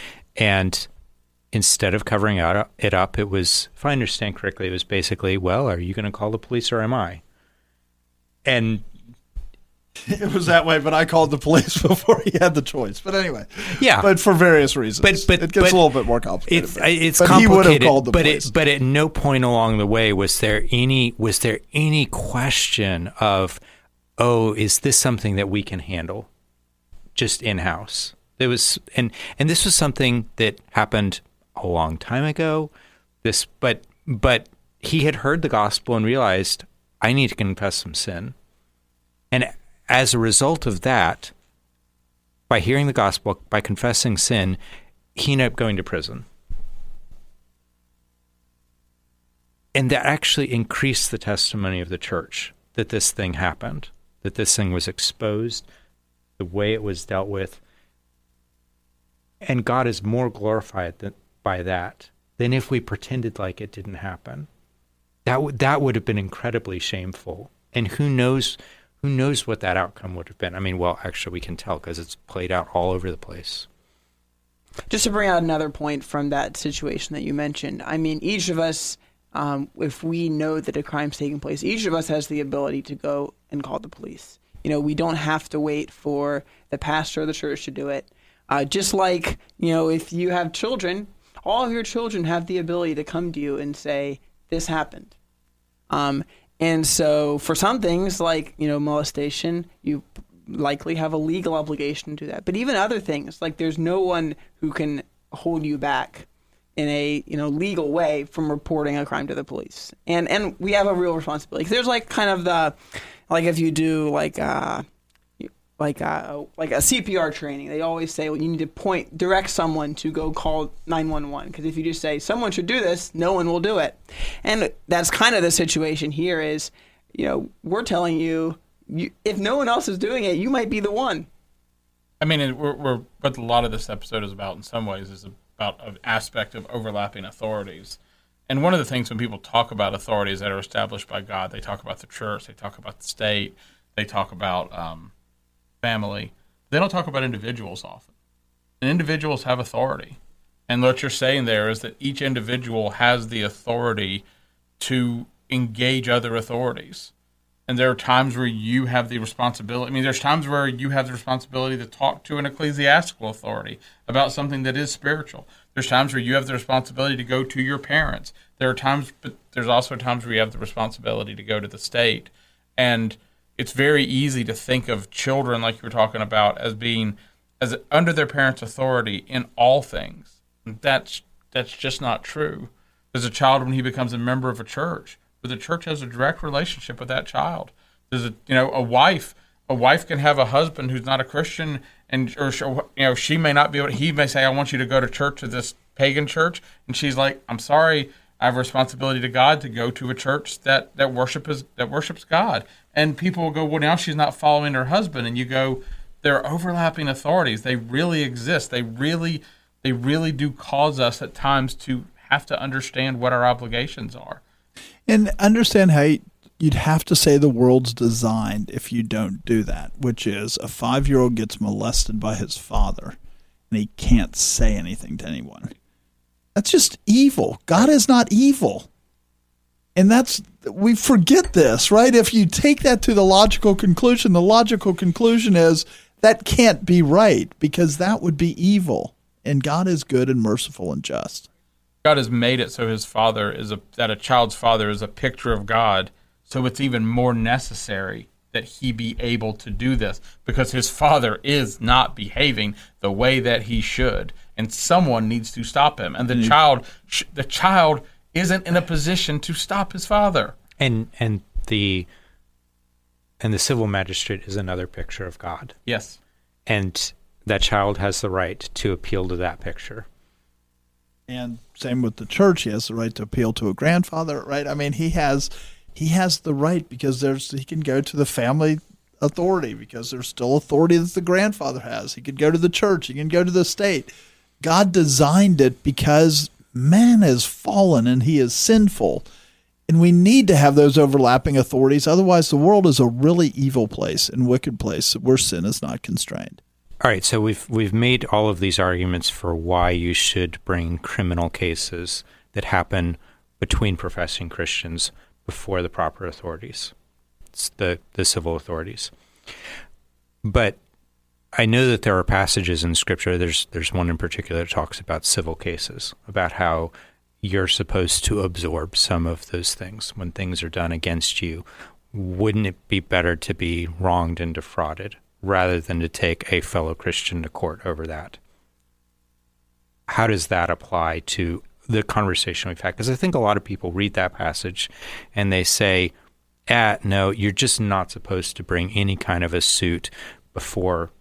And instead of covering it up, it was, if I understand correctly, it was basically, well, are you going to call the police or am I? And it was that way, but I called the police before he had the choice. But anyway, yeah, but for various reasons. But, but it gets but a little bit more complicated. It's, it's but complicated. He would have called the but police. It, but at no point along the way was there any was there any question of, oh, is this something that we can handle, just in house? There was, and and this was something that happened a long time ago. This, but but he had heard the gospel and realized, I need to confess some sin, and as a result of that, by hearing the gospel, by confessing sin, he ended up going to prison. And that actually increased the testimony of the church that this thing happened, that this thing was exposed, the way it was dealt with. And God is more glorified than, by that than if we pretended like it didn't happen. That, w- that would have been incredibly shameful. And who knows... Who knows what that outcome would have been? I mean, well, actually, we can tell because it's played out all over the place. Just to bring out another point from that situation that you mentioned, I mean, each of us, um, if we know that a crime's taking place, each of us has the ability to go and call the police. You know, we don't have to wait for the pastor of the church to do it. Uh, just like, you know, if you have children, all of your children have the ability to come to you and say, this happened. Um And so for some things like, you know, molestation, you likely have a legal obligation to do that. But even other things, like there's no one who can hold you back in a, you know, legal way from reporting a crime to the police. And and we have a real responsibility. There's like kind of the, like if you do like, uh, like a, like a C P R training. They always say, well, you need to point, direct someone to go call nine one one. Because if you just say, someone should do this, no one will do it. And that's kind of the situation here is, you know, we're telling you, you if no one else is doing it, you might be the one. I mean, it, we're, we're what a lot of this episode is about in some ways is about an aspect of overlapping authorities. And one of the things when people talk about authorities that are established by God, they talk about the church, they talk about the state, they talk about um, family. They don't talk about individuals often. And individuals have authority. And what you're saying there is that each individual has the authority to engage other authorities. And there are times where you have the responsibility. I mean, there's times where you have the responsibility to talk to an ecclesiastical authority about something that is spiritual. There's times where you have the responsibility to go to your parents. There are times, but there's also times where you have the responsibility to go to the state. And it's very easy to think of children, like you were talking about, as being as under their parents' authority in all things. And that's that's just not true. There's a child when he becomes a member of a church, but the church has a direct relationship with that child. There's a you know a wife. A wife can have a husband who's not a Christian, and or you know she may not be able. He may say, "I want you to go to church to this pagan church," and she's like, "I'm sorry, I have a responsibility to God to go to a church that that worship is that worships God." And people will go, "Well, now she's not following her husband," and you go, "There are overlapping authorities. They really exist. They really, they really do cause us at times to have to understand what our obligations are." And understand how you'd have to say the world's designed if you don't do that, which is a five-year-old gets molested by his father, and he can't say anything to anyone. That's just evil. God is not evil. And that's, we forget this, right? If you take that to the logical conclusion, the logical conclusion is that can't be right because that would be evil. And God is good and merciful and just. God has made it so his father is a, that a child's father is a picture of God. So it's even more necessary that he be able to do this because his father is not behaving the way that he should, and someone needs to stop him. And the mm-hmm. child, the child isn't in a position to stop his father. And and the and the civil magistrate is another picture of God. Yes, and that child has the right to appeal to that picture. And same with the church; he has the right to appeal to a grandfather, right? I mean, he has. He has the right because there's he can go to the family authority because there's still authority that the grandfather has. He can go to the church. He can go to the state. God designed it because man has fallen and he is sinful. And we need to have those overlapping authorities. Otherwise, the world is a really evil place and wicked place where sin is not constrained. All right, so we've we've made all of these arguments for why you should bring criminal cases that happen between professing Christians before the proper authorities, it's the, the civil authorities. But I know that there are passages in Scripture, there's there's one in particular that talks about civil cases, about how you're supposed to absorb some of those things when things are done against you. Wouldn't it be better to be wronged and defrauded rather than to take a fellow Christian to court over that? How does that apply to the conversation we've had? Because I think a lot of people read that passage and they say, ah, no, you're just not supposed to bring any kind of a suit before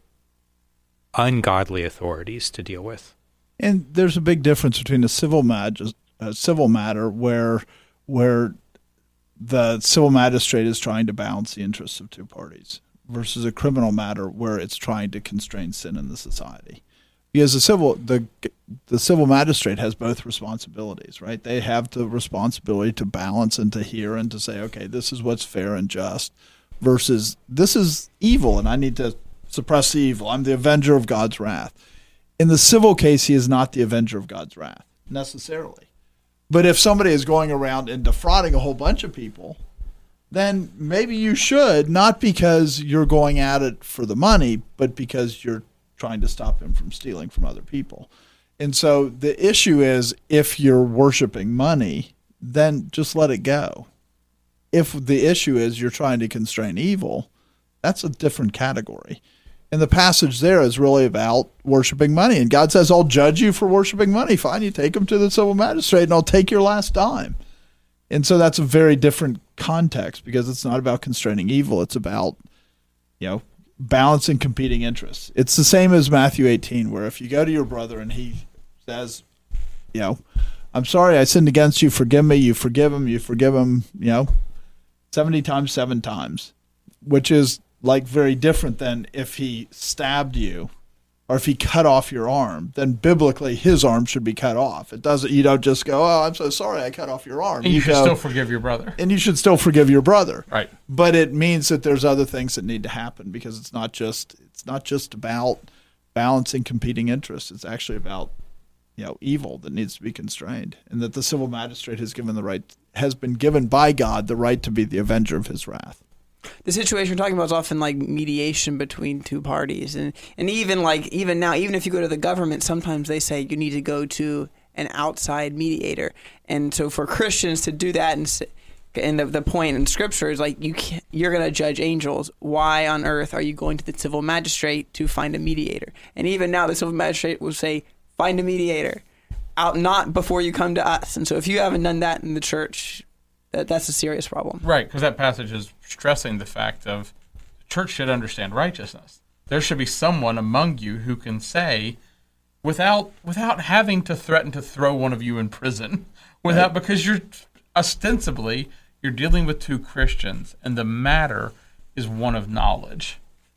ungodly authorities to deal with. And there's a big difference between a civil mag- a civil matter where where the civil magistrate is trying to balance the interests of two parties versus a criminal matter where it's trying to constrain sin in the society. Because the civil the the civil magistrate has both responsibilities, right? They have the responsibility to balance and to hear and to say, okay, this is what's fair and just, versus this is evil and I need to suppress the evil. I'm the avenger of God's wrath. In the civil case, he is not the avenger of God's wrath necessarily. But if somebody is going around and defrauding a whole bunch of people, then maybe you should, not because you're going at it for the money, but because you're trying to stop him from stealing from other people. And so the issue is, if you're worshiping money, then just let it go. If the issue is you're trying to constrain evil, that's a different category. And the passage there is really about worshiping money. And God says, I'll judge you for worshiping money. Fine, you take him to the civil magistrate and I'll take your last dime. And so that's a very different context because it's not about constraining evil. It's about, you know, balancing competing interests. It's the same as Matthew eighteen, where if you go to your brother and he says, you know, I'm sorry, I sinned against you, forgive me, you forgive him, you forgive him, you know, seventy times, seven times, which is like very different than if he stabbed you or if he cut off your arm, then biblically his arm should be cut off. It doesn't, you don't just go, oh, I'm so sorry I cut off your arm. And you, you should go, still forgive your brother. And you should still forgive your brother. Right. But it means that there's other things that need to happen, because it's not just it's not just about balancing competing interests. It's actually about, you know, evil that needs to be constrained, and that the civil magistrate has given the right has been given by God the right to be the avenger of his wrath. The situation we're talking about is often like mediation between two parties, and and even like even now, even if you go to the government, sometimes they say you need to go to an outside mediator. And so for Christians to do that, and and the, the point in Scripture is like you can't, you're going to judge angels. Why on earth are you going to the civil magistrate to find a mediator? And even now, the civil magistrate will say, find a mediator, out not before you come to us. And so if you haven't done that in the church, that, that's a serious problem. Right, because that passage is stressing the fact of the church should understand righteousness. There should be someone among you who can say, without without having to threaten to throw one of you in prison, without right. because you're ostensibly you're dealing with two Christians, and the matter is one of knowledge.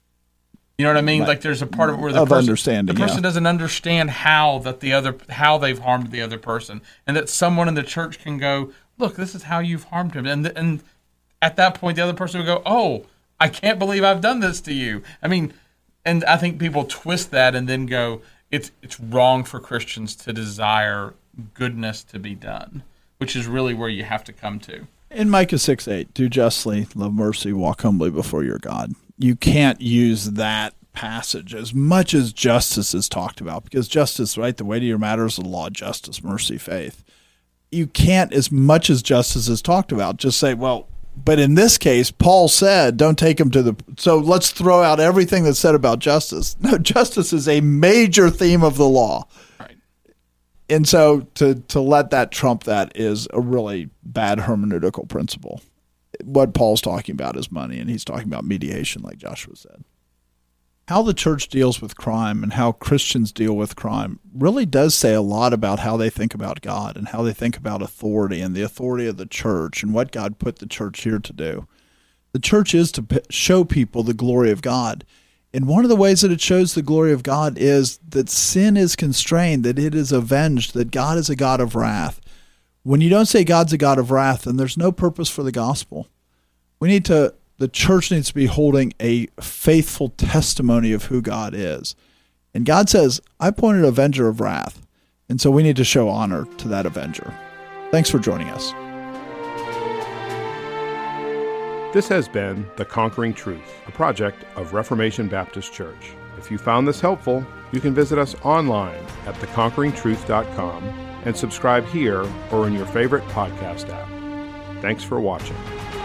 You know what I mean? Right. Like there's a part of it where the of person, understanding, the person yeah. doesn't understand how that the other how they've harmed the other person, and that someone in the church can go, look, this is how you've harmed him, and and at that point the other person would go, oh, I can't believe I've done this to you. I mean, and I think people twist that and then go, it's it's wrong for Christians to desire goodness to be done, which is really where you have to come to. In Micah six eight, do justly, love mercy, walk humbly before your God. You can't use that passage as much as justice is talked about, because justice, right, the weight of your matter is the law, justice, mercy, faith. You can't, as much as justice is talked about, just say, well, but in this case, Paul said, don't take him to the, so let's throw out everything that's said about justice. No, justice is a major theme of the law. Right. And so to, to let that trump that is a really bad hermeneutical principle. What Paul's talking about is money, and he's talking about mediation, like Joshua said. How the church deals with crime and how Christians deal with crime really does say a lot about how they think about God and how they think about authority and the authority of the church and what God put the church here to do. The church is to p- show people the glory of God. And one of the ways that it shows the glory of God is that sin is constrained, that it is avenged, that God is a God of wrath. When you don't say God's a God of wrath, then there's no purpose for the gospel. We need to, the church needs to be holding a faithful testimony of who God is. And God says, I appointed an avenger of wrath. And so we need to show honor to that avenger. Thanks for joining us. This has been The Conquering Truth, a project of Reformation Baptist Church. If you found this helpful, you can visit us online at the conquering truth dot com and subscribe here or in your favorite podcast app. Thanks for watching.